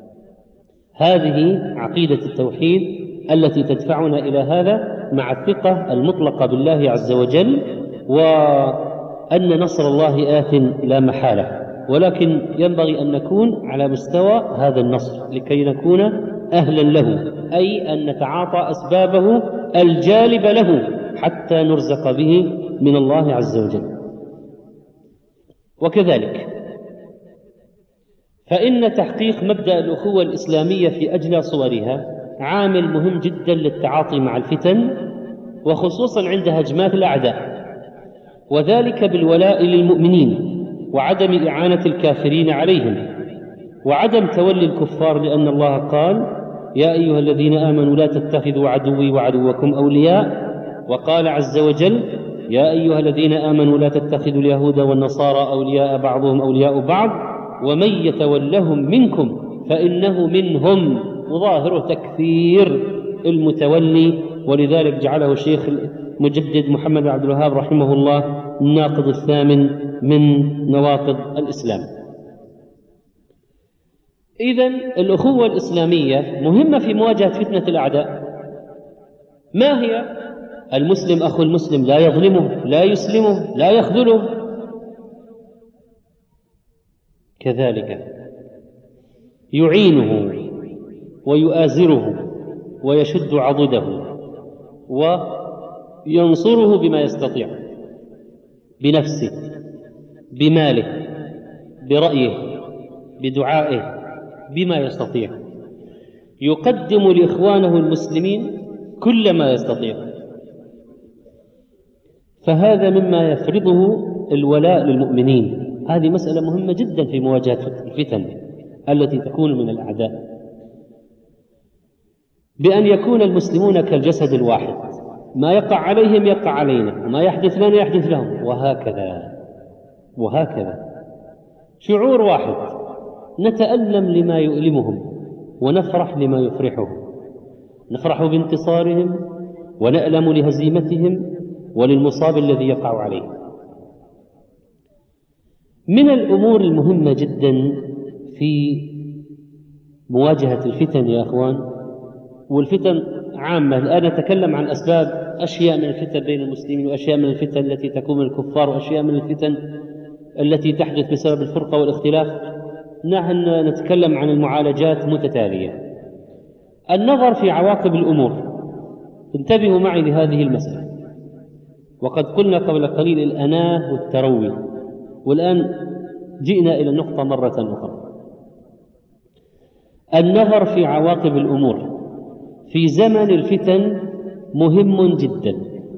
هذه عقيدة التوحيد التي تدفعنا إلى هذا، مع الثقة المطلقة بالله عز وجل، وأن نصر الله آت لا محالة. ولكن ينبغي أن نكون على مستوى هذا النصر لكي نكون أهلا له، أي أن نتعاطى أسبابه الجالبة له حتى نرزق به من الله عز وجل. وكذلك فإن تحقيق مبدأ الأخوة الإسلامية في أجلى صورها عامل مهم جدا للتعاطي مع الفتن، وخصوصا عند هجمات الأعداء، وذلك بالولاء للمؤمنين، وعدم إعانة الكافرين عليهم، وعدم تولي الكفار، لأن الله قال: يا أيها الذين آمنوا لا تتخذوا عدوي وعدوكم أولياء. وقال عز وجل: يا أيها الذين آمنوا لا تتخذوا اليهود والنصارى أولياء بعضهم أولياء بعض ومن يتولهم منكم فإنه منهم. وظاهره تكفير المتولي، ولذلك جعله الشيخ المجدد محمد بن عبد الوهاب رحمه الله الناقض الثامن من نواقض الإسلام. إذن الأخوة الإسلامية مهمة في مواجهة فتنة الأعداء. ما هي؟ المسلم أخو المسلم، لا يظلمه، لا يسلمه، لا يخذله. كذلك يعينه ويؤازره ويشد عضده وينصره بما يستطيع، بنفسه، بماله، برأيه، بدعائه، بما يستطيع. يقدم لإخوانه المسلمين كل ما يستطيع. فهذا مما يفرضه الولاء للمؤمنين. هذه مسألة مهمة جدا في مواجهة الفتن التي تكون من الأعداء، بأن يكون المسلمون كالجسد الواحد، ما يقع عليهم يقع علينا، وما يحدث لنا يحدث لهم، وهكذا وهكذا. شعور واحد، نتألم لما يؤلمهم ونفرح لما يفرحهم، نفرح بانتصارهم ونألم لهزيمتهم وللمصاب الذي يقع عليه. من الأمور المهمة جدا في مواجهة الفتن يا أخوان، والفتن عامة. الآن نتكلم عن أسباب أشياء من الفتن بين المسلمين، وأشياء من الفتن التي تكون من الكفار، وأشياء من الفتن التي تحدث بسبب الفرقة والاختلاف. نحن نتكلم عن المعالجات متتالية. النظر في عواقب الأمور، انتبهوا معي لهذه المسألة. وقد قلنا قبل قليل الأناة والتروي، والآن جئنا إلى النقطة مرة أخرى. النظر في عواقب الأمور في زمن الفتن مهم جدا،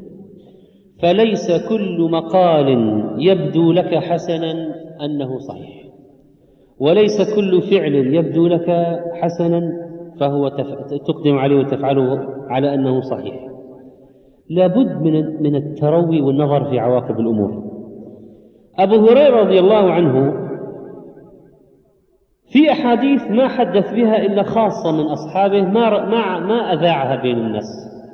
فليس كل مقال يبدو لك حسنا أنه صحيح، وليس كل فعل يبدو لك حسنا فهو تقدم عليه وتفعله على أنه صحيح. لابد من من التروي والنظر في عواقب الأمور. أبو هريرة رضي الله عنه في أحاديث ما حدث بها إلا خاصة من أصحابه، ما ما ما أذاعها بين الناس،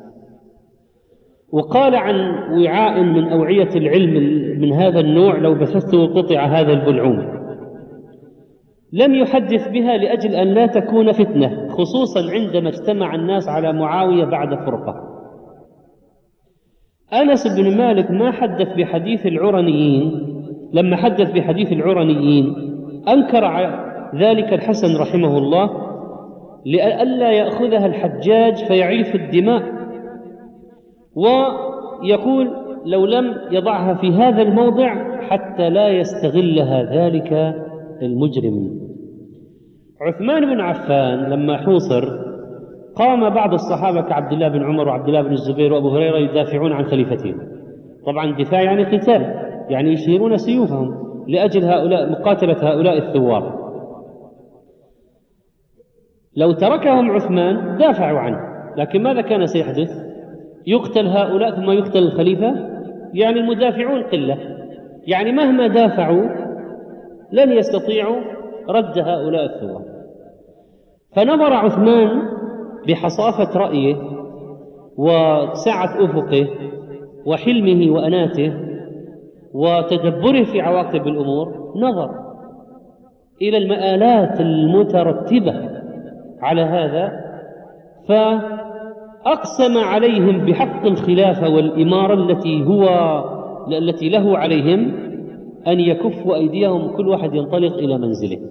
وقال عن وعاء من أوعية العلم من هذا النوع لو بثثته قطع هذا البلعوم. لم يحدث بها لأجل أن لا تكون فتنة، خصوصا عندما اجتمع الناس على معاوية بعد فرقة. أنس بن مالك ما حدث بحديث العرنيين، لما حدث بحديث العرنيين أنكر على ذلك الحسن رحمه الله لئلا يأخذها الحجاج فيعيف الدماء، ويقول لو لم يضعها في هذا الموضع حتى لا يستغلها ذلك المجرم. عثمان بن عفان لما حوصر قام بعض الصحابة كعبد الله بن عمر وعبد الله بن الزبير وأبو هريرة يدافعون عن خليفتهم. طبعا الدفاع يعني قتال، يعني يشيرون سيوفهم لأجل هؤلاء، مقاتلة هؤلاء الثوار. لو تركهم عثمان دافعوا عنه، لكن ماذا كان سيحدث؟ يقتل هؤلاء ثم يقتل الخليفة، يعني المدافعون قلة، يعني مهما دافعوا لن يستطيعوا رد هؤلاء الثوار. فنظر عثمان بحصافة رأيه وسعة أفقه وحلمه وأناته وتدبره في عواقب الأمور، نظر إلى المآلات المترتبة على هذا، فأقسم عليهم بحق الخلافة والإمارة التي هو التي له عليهم أن يكفوا أيديهم، كل واحد ينطلق إلى منزله.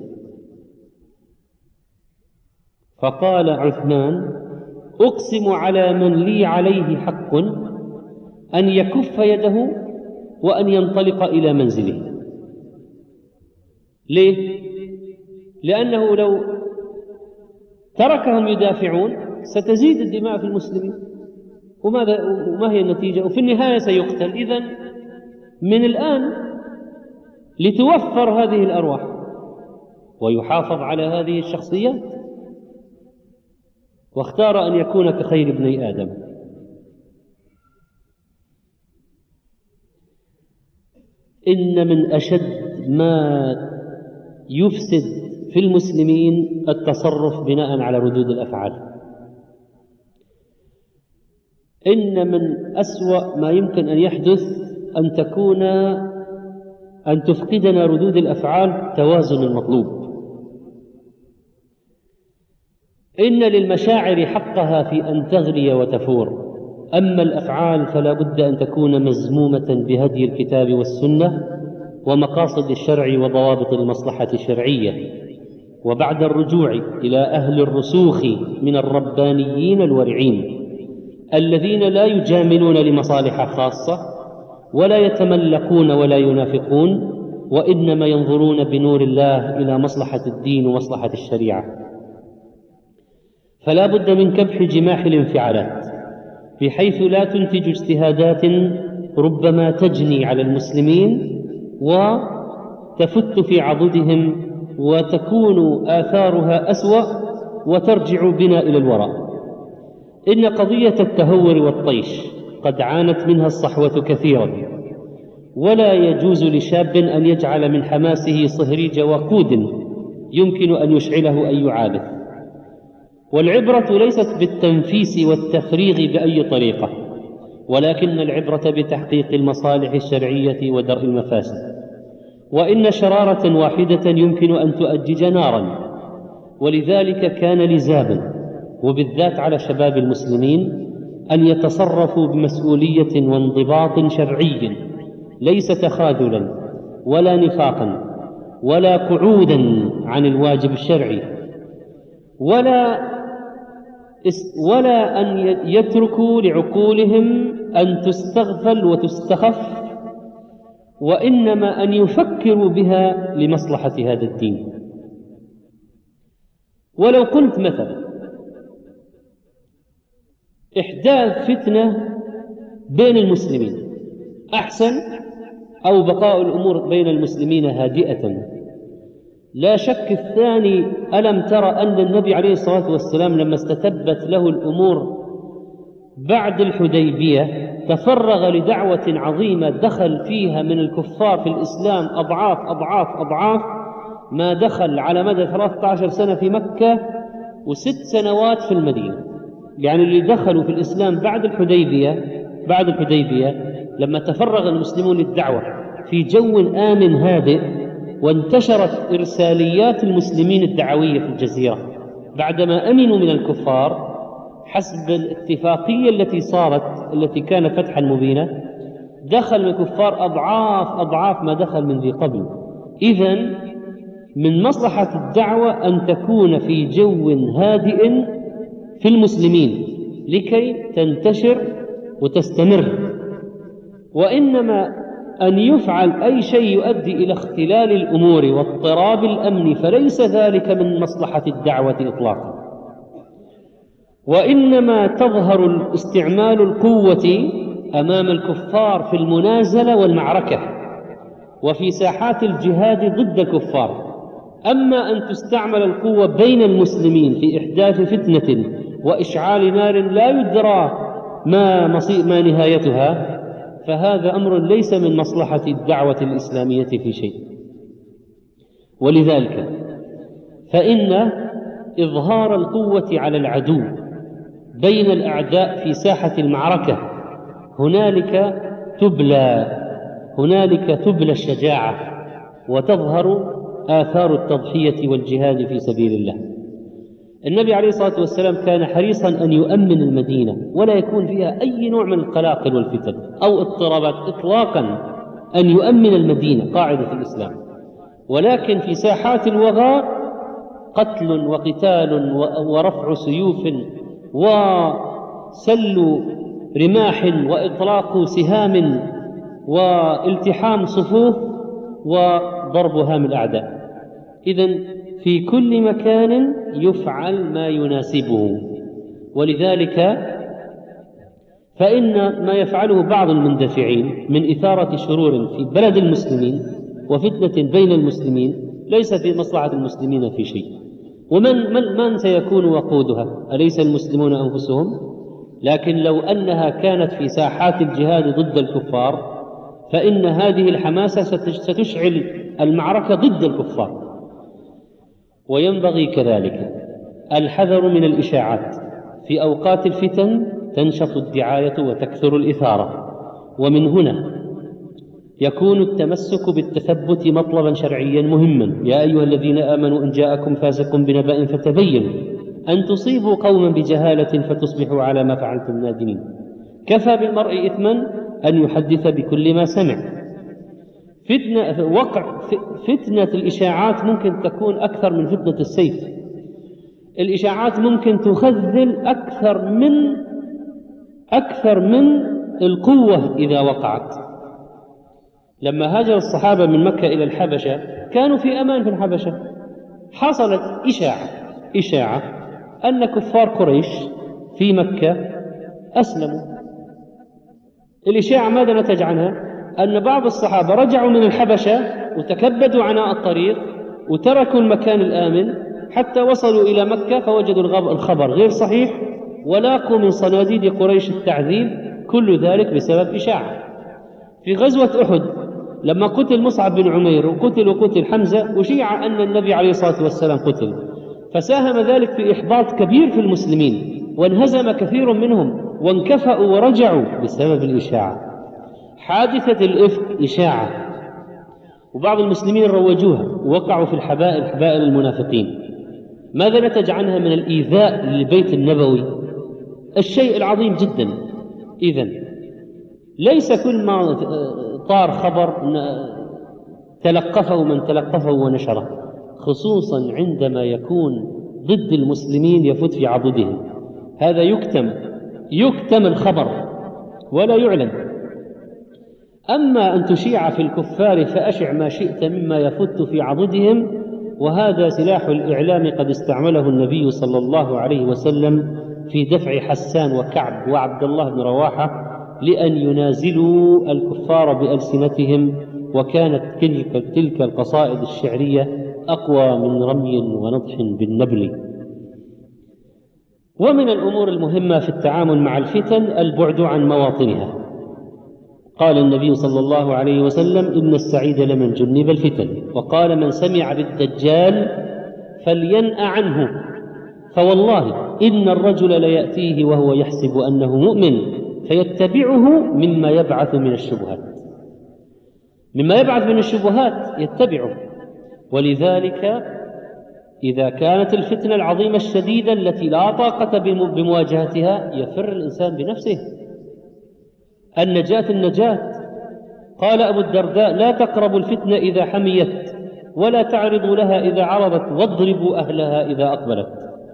فقال عثمان: أقسم على من لي عليه حق أن يكف يده وأن ينطلق إلى منزله. ليه؟ لأنه لو تركهم يدافعون ستزيد الدماء في المسلمين، وماذا وما هي النتيجة؟ وفي النهاية سيقتل. إذن من الآن لتوفر هذه الأرواح ويحافظ على هذه الشخصيات، واختار أن يكون كخير ابني آدم. إن من أشد ما يفسد في المسلمين التصرف بناء على ردود الأفعال. إن من أسوأ ما يمكن أن يحدث أن تكون أن تفقدنا ردود الأفعال توازن المطلوب. إن للمشاعر حقها في أن تغري وتفور، أما الأفعال فلا بد أن تكون مزمومة بهدي الكتاب والسنة ومقاصد الشرع وضوابط المصلحة الشرعية، وبعد الرجوع إلى أهل الرسوخ من الربانيين الورعين الذين لا يجاملون لمصالح خاصة ولا يتملقون ولا ينافقون، وإنما ينظرون بنور الله إلى مصلحة الدين ومصلحة الشريعة. فلا بد من كبح جماح الانفعالات بحيث لا تنتج اجتهادات ربما تجني على المسلمين وتفت في عضدهم وتكون آثارها أسوأ وترجع بنا إلى الوراء. إن قضية التهور والطيش قد عانت منها الصحوة كثيرا، ولا يجوز لشاب أن يجعل من حماسه صهريج وقود يمكن أن يشعله أي عابث. والعبرة ليست بالتنفيس والتفريغ بأي طريقة، ولكن العبرة بتحقيق المصالح الشرعية ودرء المفاسد. وإن شرارة واحدة يمكن أن تؤجج نارا، ولذلك كان لزاما وبالذات على شباب المسلمين أن يتصرفوا بمسؤولية وانضباط شرعي، ليس تخاذلا ولا نفاقا ولا قعودا عن الواجب الشرعي، ولا ولا أن يتركوا لعقولهم أن تستغفل وتستخف، وإنما أن يفكروا بها لمصلحة هذا الدين. ولو قلت مثلا إحداث فتنة بين المسلمين أحسن أو بقاء الأمور بين المسلمين هادئة، لا شك الثاني. ألم ترى أن النبي عليه الصلاة والسلام لما استتبت له الأمور بعد الحديبية تفرغ لدعوة عظيمة دخل فيها من الكفار في الإسلام أضعاف أضعاف أضعاف ما دخل على مدى ثلاثة عشر سنة في مكة وست سنوات في المدينة. يعني اللي دخلوا في الإسلام بعد الحديبية بعد الحديبية لما تفرغ المسلمون للدعوة في جو آمن هادئ، وانتشرت إرساليات المسلمين الدعوية في الجزيرة بعدما أمنوا من الكفار حسب الاتفاقية التي صارت التي كانت فتحا مبينا، دخل الكفار أضعاف أضعاف ما دخل من ذي قبل. إذن من مصلحة الدعوة أن تكون في جو هادئ في المسلمين لكي تنتشر وتستمر، وإنما أن يفعل أي شيء يؤدي إلى اختلال الأمور واضطراب الأمن فليس ذلك من مصلحة الدعوة إطلاقا، وإنما تظهر استعمال القوة أمام الكفار في المنازلة والمعركة وفي ساحات الجهاد ضد الكفار. أما أن تستعمل القوة بين المسلمين في إحداث فتنة وإشعال نار لا يدرى ما, ما نهايتها، فهذا أمر ليس من مصلحة الدعوة الإسلامية في شيء. ولذلك فإن إظهار القوة على العدو بين الأعداء في ساحة المعركة هنالك تبلى هنالك تبلى الشجاعة وتظهر آثار التضحية والجهاد في سبيل الله. النبي عليه الصلاة والسلام كان حريصا أن يؤمن المدينة ولا يكون فيها أي نوع من القلاقل والفتن أو اضطرابات إطلاقا، أن يؤمن المدينة قاعدة الإسلام. ولكن في ساحات الوغى قتل وقتال ورفع سيوف وسل رماح وإطلاق سهام والتحام صفوف وضرب هام الأعداء. إذن في كل مكان يفعل ما يناسبه. ولذلك فإن ما يفعله بعض المندفعين من إثارة شرور في بلد المسلمين وفتنة بين المسلمين ليس في مصلحة المسلمين في شيء. ومن من, من سيكون وقودها؟ أليس المسلمون أنفسهم؟ لكن لو أنها كانت في ساحات الجهاد ضد الكفار فإن هذه الحماسة ستشعل المعركة ضد الكفار. وينبغي كذلك الحذر من الإشاعات. في أوقات الفتن تنشط الدعاية وتكثر الإثارة، ومن هنا يكون التمسك بالتثبت مطلبا شرعيا مهما. يا أيها الذين آمنوا إن جاءكم فاسق بنبأ فتبينوا أن تصيبوا قوما بجهالة فتصبحوا على ما فعلتم نادمين. كفى بالمرء إثما أن يحدث بكل ما سمع. فتنة وقع فتنة الإشاعات ممكن تكون أكثر من فتنة السيف. الإشاعات ممكن تخذل أكثر من أكثر من القوة إذا وقعت. لما هاجر الصحابة من مكة إلى الحبشة كانوا في أمان في الحبشة، حصلت إشاعة إشاعة أن كفار قريش في مكة أسلموا. الإشاعة ماذا نتج عنها؟ أن بعض الصحابة رجعوا من الحبشة وتكبدوا عناء الطريق وتركوا المكان الآمن حتى وصلوا إلى مكة فوجدوا الخبر غير صحيح ولاقوا من صناديد قريش التعذيب، كل ذلك بسبب إشاعة. في غزوة أحد لما قتل مصعب بن عمير وقتل وقتل حمزة وشيع أن النبي عليه الصلاة والسلام قتل، فساهم ذلك في إحباط كبير في المسلمين وانهزم كثير منهم وانكفأوا ورجعوا بسبب الإشاعة. حادثة الإفك إشاعة، وبعض المسلمين روجوها ووقعوا في الحبائل حبائل المنافقين. ماذا نتج عنها من الإيذاء للبيت النبوي؟ الشيء العظيم جدا. إذن ليس كل ما طار خبر تلقفه من تلقفه ونشره، خصوصا عندما يكون ضد المسلمين يفوت في عضدهم، هذا يكتم يكتم الخبر ولا يعلن. أما أن تشيع في الكفار فأشع ما شئت مما يفت في عضدهم، وهذا سلاح الإعلام قد استعمله النبي صلى الله عليه وسلم في دفع حسان وكعب وعبد الله بن رواحة لأن ينازلوا الكفار بألسنتهم، وكانت تلك, تلك القصائد الشعرية أقوى من رمي ونضح بالنبل. ومن الأمور المهمة في التعامل مع الفتن البعد عن مواطنها. قال النبي صلى الله عليه وسلم: إن السعيد لمن جنب الفتن. وقال: من سمع بالدجال فلينأ عنه، فوالله إن الرجل ليأتيه وهو يحسب أنه مؤمن فيتبعه مما يبعث من الشبهات مما يبعث من الشبهات يتبعه. ولذلك إذا كانت الفتنة العظيمة الشديدة التي لا طاقة بمواجهتها يفر الإنسان بنفسه. النجاة النجاة. قال أبو الدرداء: لا تقربوا الفتنة إذا حميت، ولا تعرضوا لها إذا عرضت، واضربوا أهلها إذا أقبلت.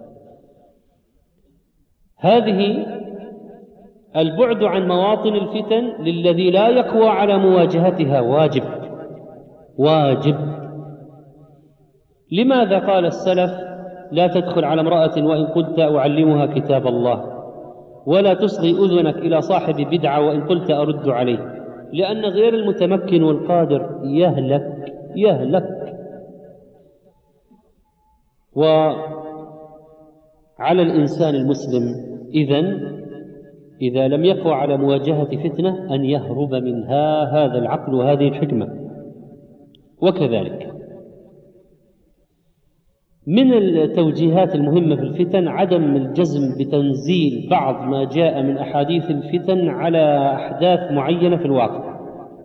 هذه البعد عن مواطن الفتن للذي لا يقوى على مواجهتها واجب واجب. لماذا قال السلف: لا تدخل على امرأة وإن قلت أعلمها كتاب الله، ولا تصغي أذنك إلى صاحب بدعة وإن قلت أرد عليه؟ لأن غير المتمكن والقادر يهلك يهلك. وعلى الإنسان المسلم إذن إذا لم يقوى على مواجهة فتنة أن يهرب منها، هذا العقل وهذه الحكمة. وكذلك من التوجيهات المهمة في الفتن عدم الجزم بتنزيل بعض ما جاء من أحاديث الفتن على أحداث معينة في الواقع.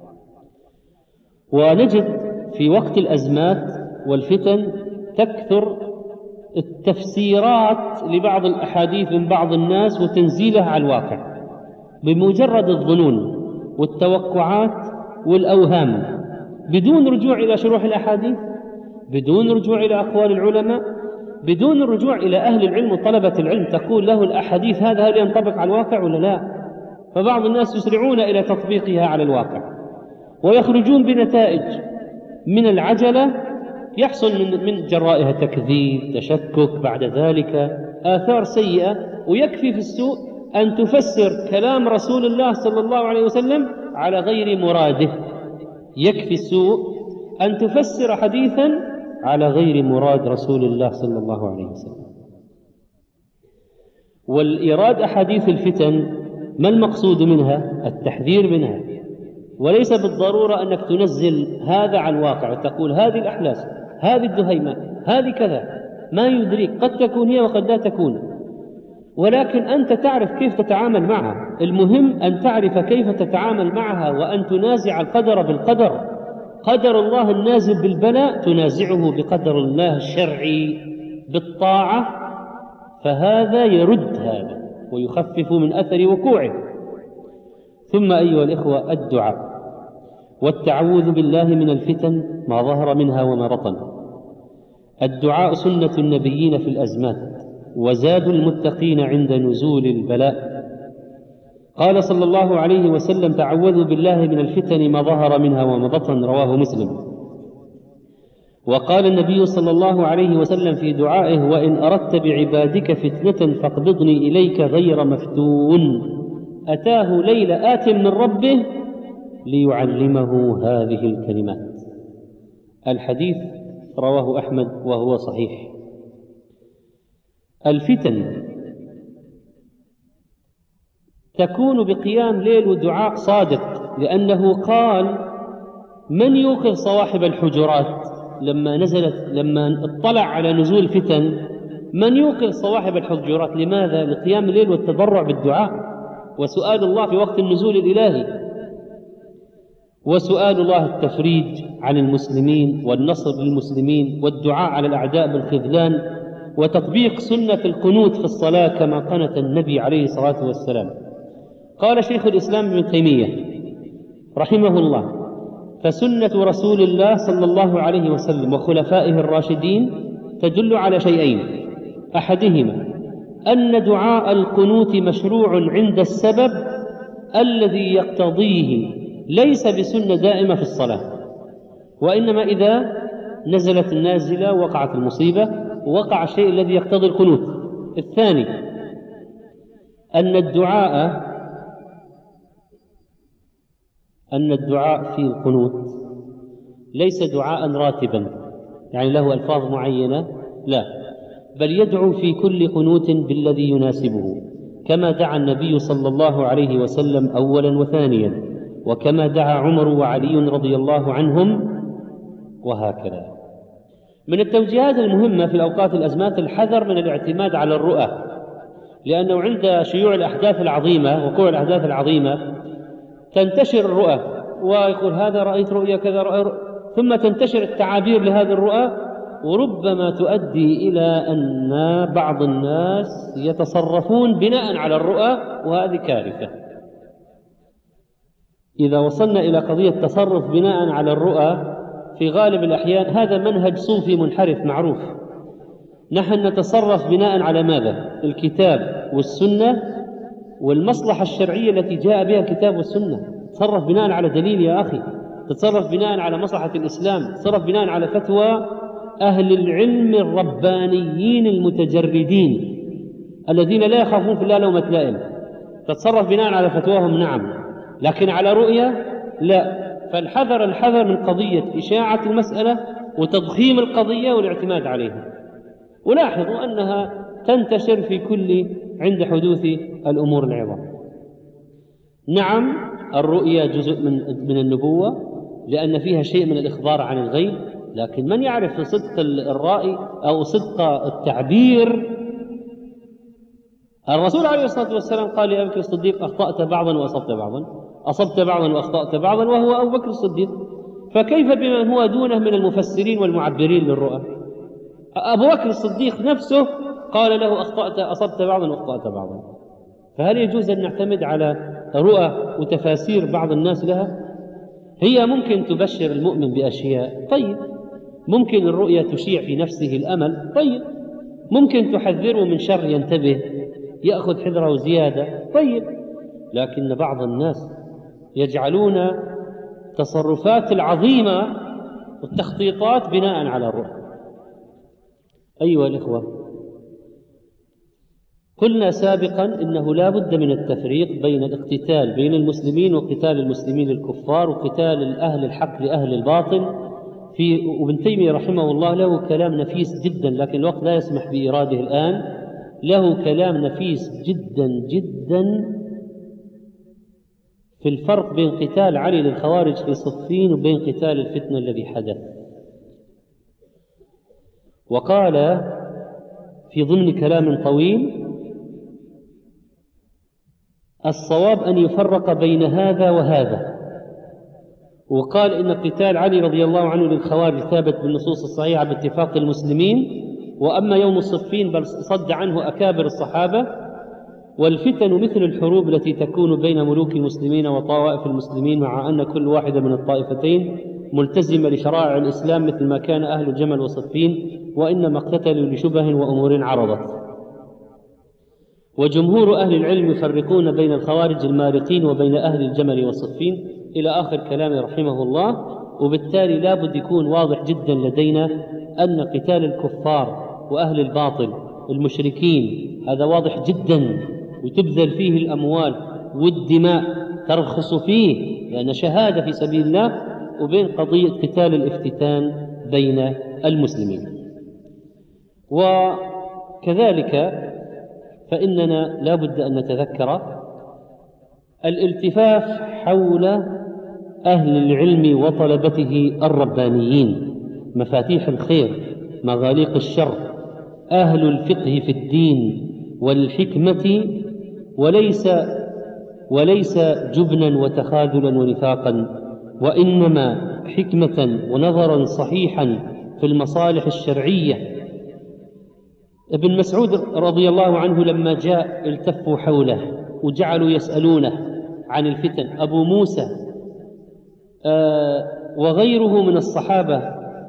ونجد في وقت الأزمات والفتن تكثر التفسيرات لبعض الأحاديث من بعض الناس وتنزيلها على الواقع بمجرد الظنون والتوقعات والأوهام، بدون رجوع إلى شروح الأحاديث، بدون رجوع إلى أقوال العلماء، بدون الرجوع إلى أهل العلم وطلبة العلم تقول له الأحاديث هذا هل ينطبق على الواقع ولا لا. فبعض الناس يسرعون إلى تطبيقها على الواقع ويخرجون بنتائج من العجلة يحصل من, من جرائها تكذيب، تشكك، بعد ذلك آثار سيئة. ويكفي في السوء أن تفسر كلام رسول الله صلى الله عليه وسلم على غير مراده. يكفي السوء أن تفسر حديثا على غير مراد رسول الله صلى الله عليه وسلم. والإراد أحاديث الفتن ما المقصود منها؟ التحذير منها، وليس بالضرورة أنك تنزل هذا على الواقع وتقول هذه الأحلاس، هذه الدهيمة، هذه كذا، ما يدريك، قد تكون هي وقد لا تكون، ولكن أنت تعرف كيف تتعامل معها. المهم أن تعرف كيف تتعامل معها وأن تنازع القدر بالقدر. قدر الله النازل بالبلاء تنازعه بقدر الله الشرعي بالطاعة، فهذا يرد هذا ويخفف من أثر وقوعه. ثم أيها الإخوة الدعاء والتعوذ بالله من الفتن ما ظهر منها وما بطن. الدعاء سنة النبيين في الأزمات وزاد المتقين عند نزول البلاء. قال صلى الله عليه وسلم: تعوذوا بالله من الفتن ما ظهر منها وما بطن، رواه مسلم. وقال النبي صلى الله عليه وسلم في دعائه: وإن أردت بعبادك فتنة فاقبضني إليك غير مفتون. أتاه ليل آت من ربه ليعلمه هذه الكلمات. الحديث رواه أحمد وهو صحيح. الفتن تكون بقيام ليل ودعاء صادق، لأنه قال: من يوقظ صواحب الحجرات؟ لما نزلت لما اطلع على نزول الفتن من يوقظ صواحب الحجرات؟ لماذا؟ لقيام الليل والتضرع بالدعاء وسؤال الله في وقت النزول الإلهي، وسؤال الله التفريج عن المسلمين والنصر للمسلمين والدعاء على الأعداء بالخذلان وتطبيق سنة القنوت في الصلاة كما قنت النبي عليه الصلاة والسلام. قال شيخ الإسلام ابن تيمية رحمه الله: فسنة رسول الله صلى الله عليه وسلم وخلفائه الراشدين تدل على شيئين: أحدهما أن دعاء القنوت مشروع عند السبب الذي يقتضيه، ليس بسنة دائمة في الصلاة، وإنما إذا نزلت النازلة وقعت المصيبة ووقع الشيء الذي يقتضي القنوت. الثاني أن الدعاء أن الدعاء في القنوت ليس دعاء راتبا يعني له ألفاظ معينة، لا، بل يدعو في كل قنوت بالذي يناسبه، كما دعا النبي صلى الله عليه وسلم أولا وثانيا، وكما دعا عمر وعلي رضي الله عنهم، وهكذا. من التوجيهات المهمة في الأوقات الأزمات الحذر من الاعتماد على الرؤى، لأنه عند شيوع الأحداث العظيمة وقوع الأحداث العظيمة تنتشر الرؤى، ويقول هذا رأيت رؤيا كذا رأي رؤيا، ثم تنتشر التعابير لهذه الرؤى، وربما تؤدي إلى أن بعض الناس يتصرفون بناء على الرؤى، وهذه كارثة. إذا وصلنا إلى قضية تصرف بناء على الرؤى في غالب الأحيان هذا منهج صوفي منحرف معروف. نحن نتصرف بناء على ماذا؟ الكتاب والسنة والمصلحة الشرعية التي جاء بها الكتاب والسنة. تصرف بناء على دليل يا أخي، تتصرف بناء على مصلحة الإسلام، تتصرف بناء على فتوى أهل العلم الربانيين المتجردين الذين لا يخافون في الله لومة لائم. تتصرف بناء على فتواهم نعم، لكن على رؤية لا. فالحذر الحذر من قضية إشاعة المسألة وتضخيم القضية والاعتماد عليها. ولاحظوا أنها تنتشر في كل عند حدوث الأمور العظام. نعم الرؤيا جزء من من النبوة لأن فيها شيء من الإخبار عن الغيب، لكن من يعرف صدق الرأي أو صدق التعبير؟ الرسول عليه الصلاة والسلام قال لأبي بكر الصديق: أخطأت بعضا وأصبت بعضا، أصبت بعضا وأخطأت بعضا، وهو أبو بكر الصديق. فكيف بمن هو دونه من المفسرين والمعبرين للرؤى؟ أبو بكر الصديق نفسه قال له: أخطأت أصبت بعضا وأخطأت بعضا. فهل يجوز أن نعتمد على رؤى وتفاسير بعض الناس لها؟ هي ممكن تبشر المؤمن بأشياء، طيب، ممكن الرؤيا تشيع في نفسه الأمل، طيب، ممكن تحذره من شر ينتبه يأخذ حذره زيادة، طيب، لكن بعض الناس يجعلون تصرفات العظيمة والتخطيطات بناء على الرؤى. أيها الإخوة، قلنا سابقا إنه لا بد من التفريق بين الاقتتال بين المسلمين وقتال المسلمين للكفار وقتال الأهل الحق لأهل الباطل. في وابن تيمية رحمه الله له كلام نفيس جدا، لكن الوقت لا يسمح بإراده الآن. له كلام نفيس جدا جدا في الفرق بين قتال علي للخوارج في صفين وبين قتال الفتنة الذي حدث. وقال في ضمن كلام طويل: الصواب أن يفرق بين هذا وهذا. وقال إن قتال علي رضي الله عنه للخوارج ثابت بالنصوص الصحيحة باتفاق المسلمين، وأما يوم الصفين بل صد عنه أكابر الصحابة. والفتن مثل الحروب التي تكون بين ملوك المسلمين وطوائف المسلمين، مع أن كل واحدة من الطائفتين ملتزمة لشرائع الإسلام مثل ما كان أهل الجمل وصفين، وإنما اقتتلوا لشبه وأمور عرضت. وجمهور أهل العلم يفرقون بين الخوارج المارقين وبين أهل الجمل وصفين، إلى آخر كلامه رحمه الله. وبالتالي لا بد يكون واضح جدا لدينا أن قتال الكفار وأهل الباطل المشركين هذا واضح جدا، وتبذل فيه الأموال والدماء ترخص فيه لأن شهادة في سبيل الله، وبين قضية قتال الافتتان بين المسلمين. وكذلك فإننا لا بد أن نتذكر الالتفاف حول أهل العلم وطلبته الربانيين، مفاتيح الخير مغاليق الشر، أهل الفقه في الدين والحكمة، وليس وليس جبنا وتخاذلا ونفاقا، وإنما حكمة ونظرا صحيحا في المصالح الشرعية، ابن مسعود رضي الله عنه لما جاء التفوا حوله وجعلوا يسألونه عن الفتن، أبو موسى آه وغيره من الصحابة،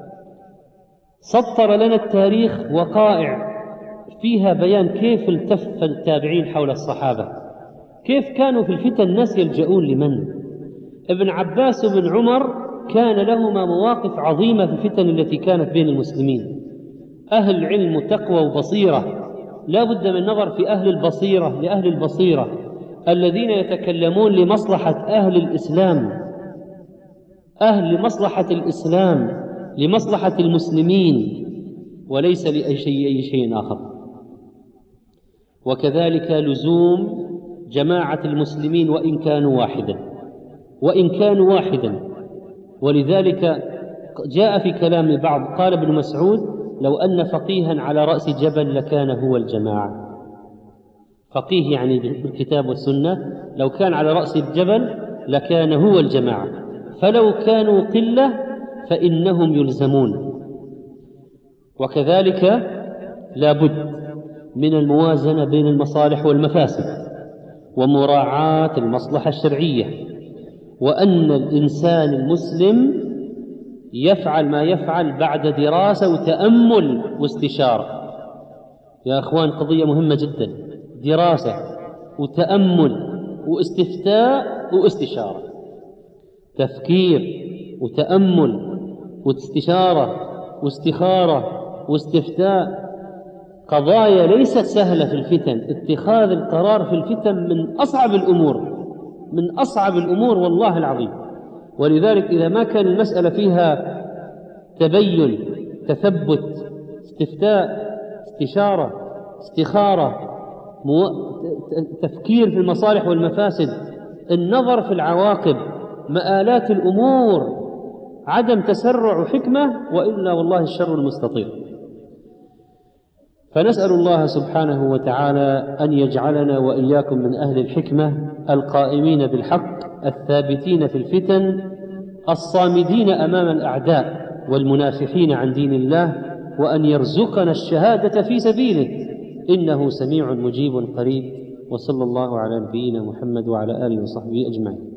سطر لنا التاريخ وقائع فيها بيان كيف التف التابعين حول الصحابة، كيف كانوا في الفتن الناس يلجؤون لمن. ابن عباس وابن عمر كان لهما مواقف عظيمة في الفتن التي كانت بين المسلمين، أهل علم وتقوى وبصيرة، لا بد من النظر في أهل البصيرة لأهل البصيرة الذين يتكلمون لمصلحة أهل الإسلام، أهل لمصلحة الإسلام، لمصلحة المسلمين، وليس لأي شيء أي شيء آخر. وكذلك لزوم جماعة المسلمين وإن كانوا واحدا وإن كانوا واحدا ولذلك جاء في كلام بعض قال ابن مسعود: لو أن فقيها على رأس جبل لكان هو الجماعة. فقيه يعني بالكتاب والسنة، لو كان على رأس الجبل لكان هو الجماعة، فلو كانوا قلة فإنهم يلزمون. وكذلك لا بد من الموازنة بين المصالح والمفاسد ومراعاة المصلحة الشرعية، وأن الإنسان المسلم يفعل ما يفعل بعد دراسة وتأمل واستشارة. يا أخوان قضية مهمة جدا، دراسة وتأمل واستفتاء واستشارة، تفكير وتأمل واستشارة واستخارة واستفتاء، قضايا ليست سهلة في الفتن. اتخاذ القرار في الفتن من أصعب الأمور، من أصعب الأمور والله العظيم. ولذلك إذا ما كان المسألة فيها تبين، تثبت، استفتاء، استشارة، استخارة، مو... تفكير في المصالح والمفاسد، النظر في العواقب، مآلات الأمور، عدم تسرع وحكمة، وإلا والله الشر المستطير. فنسأل الله سبحانه وتعالى أن يجعلنا وإياكم من أهل الحكمة القائمين بالحق الثابتين في الفتن الصامدين أمام الأعداء والمنافحين عن دين الله، وأن يرزقنا الشهادة في سبيله إنه سميع مجيب قريب. وصلى الله على نبينا محمد وعلى آله وصحبه أجمعين.